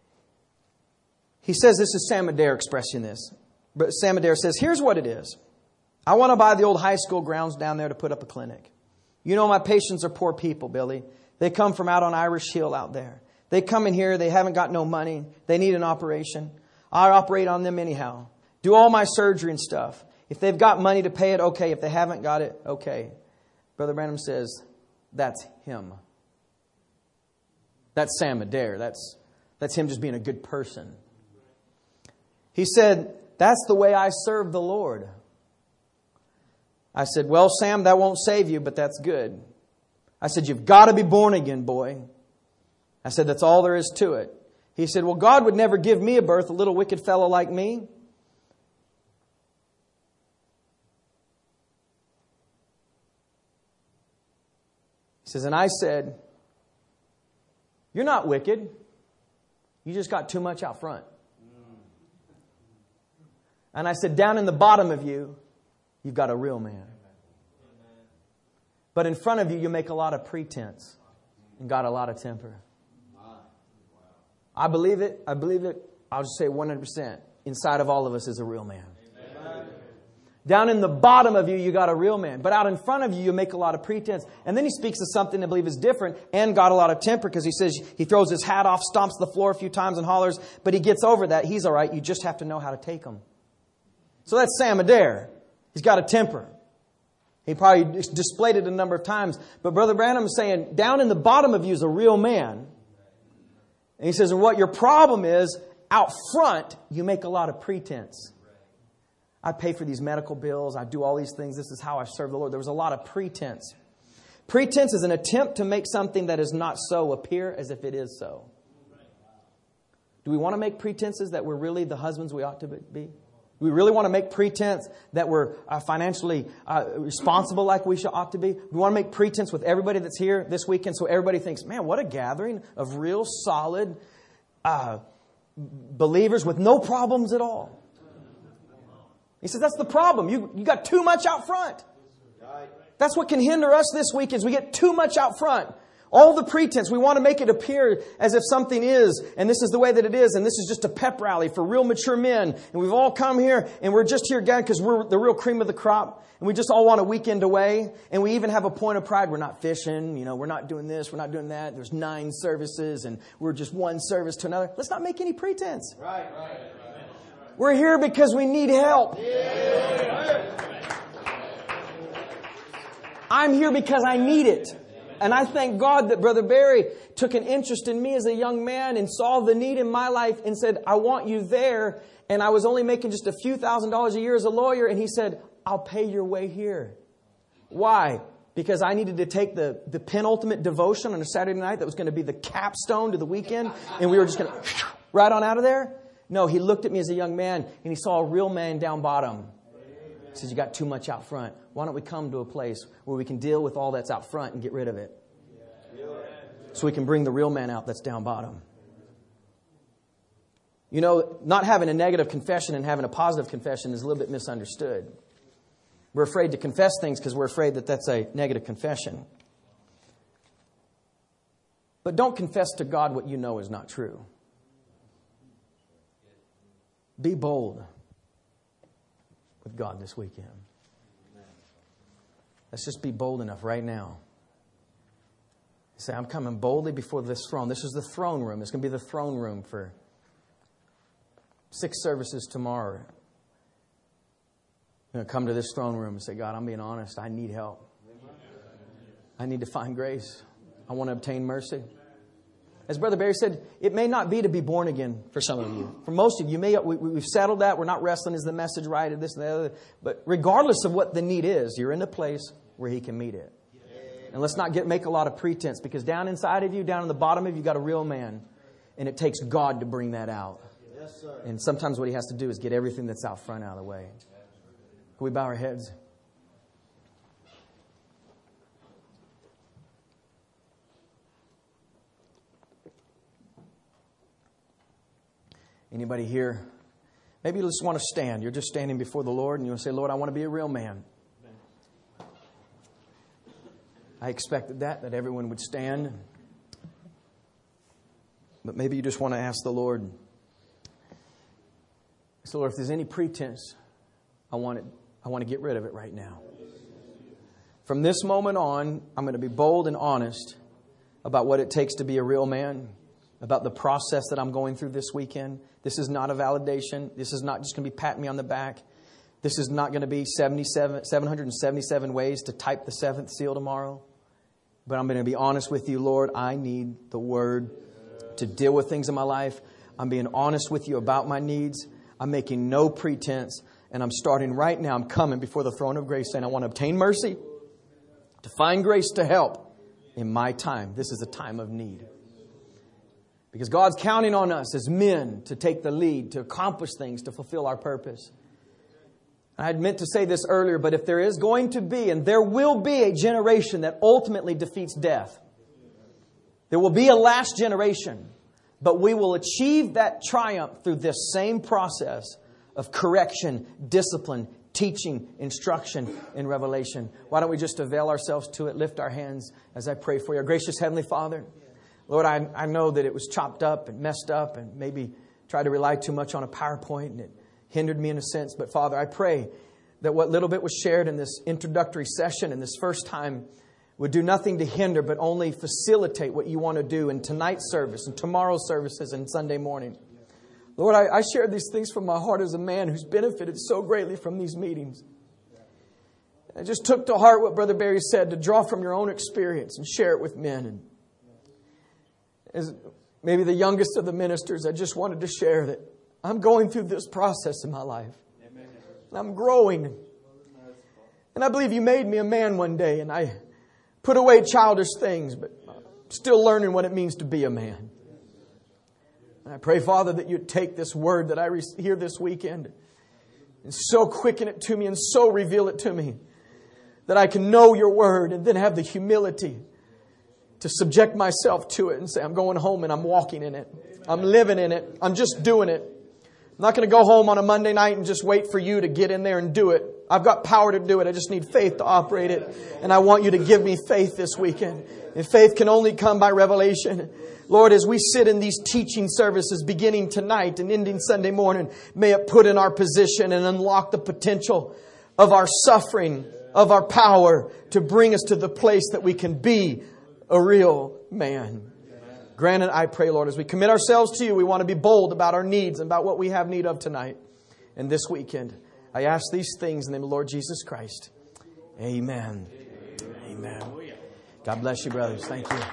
he says, this is Sam Adair expressing this. But Sam Adair says, here's what it is. I want to buy the old high school grounds down there to put up a clinic. You know my patients are poor people, Billy. They come from out on Irish Hill out there. They come in here, they haven't got no money. They need an operation. I operate on them anyhow. Do all my surgery and stuff. If they've got money to pay it, okay. If they haven't got it, okay. Brother Branham says, that's him. That's Sam Adair. That's, that's him just being a good person. He said, that's the way I serve the Lord. I said, well, Sam, that won't save you, but that's good. I said, you've got to be born again, boy. I said, that's all there is to it. He said, well, God would never give me a birth, a little wicked fellow like me. He says, and I said, you're not wicked. You just got too much out front. And I said, down in the bottom of you, you've got a real man. But in front of you, you make a lot of pretense and got a lot of temper. I believe it. I believe it. I'll just say one hundred percent. Inside of all of us is a real man. Down in the bottom of you, you got a real man. But out in front of you, you make a lot of pretense. And then he speaks of something I believe is different and got a lot of temper because he says he throws his hat off, stomps the floor a few times and hollers. But he gets over that. He's all right. You just have to know how to take him. So that's Sam Adair. He's got a temper. He probably displayed it a number of times. But Brother Branham is saying, down in the bottom of you is a real man. And he says, and what your problem is, out front, you make a lot of pretense. I pay for these medical bills. I do all these things. This is how I serve the Lord. There was a lot of pretense. Pretense is an attempt to make something that is not so appear as if it is so. Do we want to make pretenses that we're really the husbands we ought to be? Do we really want to make pretense that we're uh, financially uh, responsible like we should, ought to be? We want to make pretense with everybody that's here this weekend so everybody thinks, man, what a gathering of real solid uh, believers with no problems at all. He says, that's the problem. You, you got too much out front. That's what can hinder us this week is we get too much out front. All the pretense. We want to make it appear as if something is, and this is the way that it is, and this is just a pep rally for real mature men. And we've all come here, and we're just here again because we're the real cream of the crop. And we just all want a weekend away. And we even have a point of pride. We're not fishing. You know, we're not doing this. We're not doing that. There's nine services, and we're just one service to another. Let's not make any pretense. Right, right. We're here because we need help. I'm here because I need it. And I thank God that Brother Barry took an interest in me as a young man and saw the need in my life and said, I want you there. And I was only making just a few thousand dollars a year as a lawyer. And he said, I'll pay your way here. Why? Because I needed to take the, the penultimate devotion on a Saturday night that was going to be the capstone to the weekend. And we were just going to right on out of there. No, he looked at me as a young man and he saw a real man down bottom. He says, you got too much out front. Why don't we come to a place where we can deal with all that's out front and get rid of it? So we can bring the real man out that's down bottom. You know, not having a negative confession and having a positive confession is a little bit misunderstood. We're afraid to confess things because we're afraid that that's a negative confession. But don't confess to God what you know is not true. Be bold with God this weekend. Let's just be bold enough right now. Say, I'm coming boldly before this throne. This is the throne room. It's going to be the throne room for six services tomorrow. I'm going to come to this throne room and say, God, I'm being honest. I need help. I need to find grace. I want to obtain mercy. As Brother Barry said, it may not be to be born again for some of you. For most of you, may, we, we've settled that. We're not wrestling, is the message right, or this and the other. But regardless of what the need is, you're in a place where He can meet it. And let's not get make a lot of pretense, because down inside of you, down in the bottom of you, you've got a real man. And it takes God to bring that out. Yes, sir. And sometimes what He has to do is get everything that's out front out of the way. Can we bow our heads? Anybody here? Maybe you just want to stand. You're just standing before the Lord and you want to say, Lord, I want to be a real man. I expected that, that everyone would stand. But maybe you just want to ask the Lord, so Lord, if there's any pretense, I want it, I want to get rid of it right now. From this moment on, I'm going to be bold and honest about what it takes to be a real man, about the process that I'm going through this weekend. This is not a validation. This is not just going to be patting me on the back. This is not going to be seventy-seven, seven hundred seventy-seven ways to type the seventh seal tomorrow. But I'm going to be honest with you, Lord. I need the Word to deal with things in my life. I'm being honest with you about my needs. I'm making no pretense. And I'm starting right now. I'm coming before the throne of grace saying, I want to obtain mercy, to find grace to help in my time. This is a time of need. Because God's counting on us as men to take the lead, to accomplish things, to fulfill our purpose. I had meant to say this earlier, but if there is going to be, and there will be a generation that ultimately defeats death. There will be a last generation, but we will achieve that triumph through this same process of correction, discipline, teaching, instruction, and revelation. Why don't we just avail ourselves to it, lift our hands as I pray for you. Our gracious Heavenly Father, Lord, I, I know that it was chopped up and messed up and maybe tried to rely too much on a PowerPoint and it hindered me in a sense. But Father, I pray that what little bit was shared in this introductory session and this first time would do nothing to hinder, but only facilitate what you want to do in tonight's service and tomorrow's services and Sunday morning. Lord, I, I share these things from my heart as a man who's benefited so greatly from these meetings. I just took to heart what Brother Barry said, to draw from your own experience and share it with men. And as maybe the youngest of the ministers, I just wanted to share that I'm going through this process in my life. And I'm growing. And I believe you made me a man one day, and I put away childish things, but I'm still learning what it means to be a man. And I pray, Father, that you'd take this word that I hear this weekend and so quicken it to me and so reveal it to me that I can know your word and then have the humility to subject myself to it and say, I'm going home and I'm walking in it. I'm living in it. I'm just doing it. I'm not going to go home on a Monday night and just wait for you to get in there and do it. I've got power to do it. I just need faith to operate it. And I want you to give me faith this weekend. And faith can only come by revelation. Lord, as we sit in these teaching services beginning tonight and ending Sunday morning, may it put in our position and unlock the potential of our suffering, of our power to bring us to the place that we can be a real man. Granted, I pray, Lord, as we commit ourselves to you, we want to be bold about our needs and about what we have need of tonight and this weekend. I ask these things in the name of the Lord Jesus Christ. Amen. Amen. Amen. God bless you, brothers. Thank you.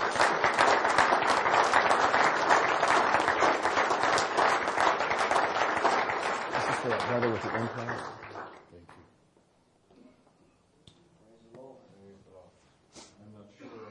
This is for that brother with the implant. Thank you. I'm not sure.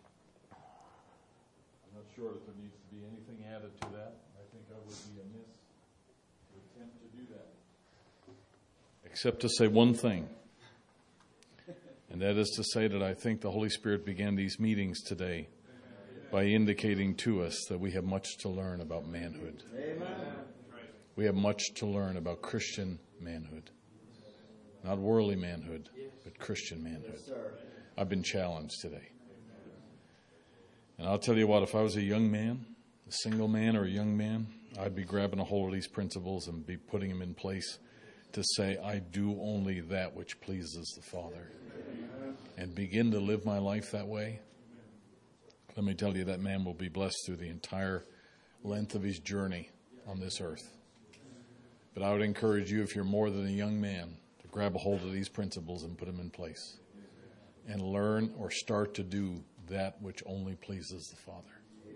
I'm not sure if there needs to be anything added to that. I think I would be amiss to attempt to do that. Except to say one thing. And that is to say that I think the Holy Spirit began these meetings today by indicating to us that we have much to learn about manhood. Amen. We have much to learn about Christian manhood. Not worldly manhood, but Christian manhood. I've been challenged today. And I'll tell you what, if I was a young man, a single man or a young man, I'd be grabbing a hold of these principles and be putting them in place to say, I do only that which pleases the Father. And begin to live my life that way. Let me tell you, that man will be blessed through the entire length of his journey on this earth. But I would encourage you, if you're more than a young man, to grab a hold of these principles and put them in place. And learn or start to do that which only pleases the Father.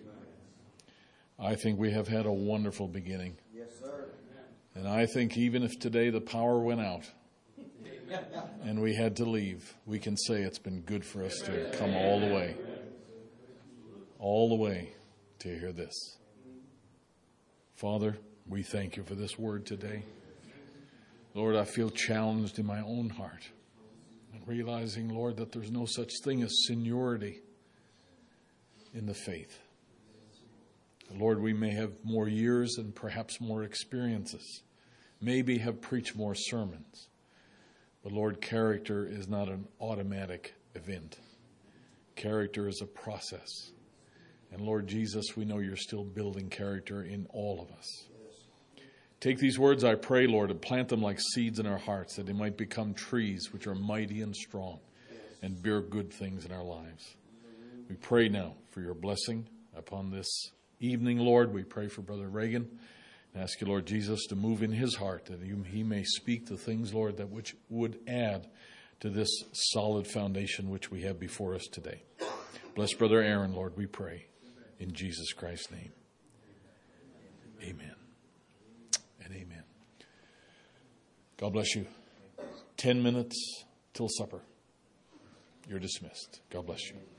I think we have had a wonderful beginning. Yes, sir. And I think even if today the power went out and we had to leave, we can say it's been good for us to come all the way. All the way to hear this. Father, we thank you for this word today. Lord, I feel challenged in my own heart. And realizing, Lord, that there's no such thing as seniority in the faith. Lord, we may have more years and perhaps more experiences. Maybe have preached more sermons. But Lord, character is not an automatic event. Character is a process. And Lord Jesus, we know you're still building character in all of us. Take these words, I pray, Lord, and plant them like seeds in our hearts, that they might become trees which are mighty and strong and bear good things in our lives. We pray now for your blessing upon this evening, Lord. We pray for Brother Reagan. And ask you, Lord Jesus, to move in his heart, that he may speak the things, Lord, that which would add to this solid foundation which we have before us today. Bless Brother Aaron, Lord, we pray. In Jesus Christ's name. Amen. And amen. God bless you. Ten minutes till supper. You're dismissed. God bless you.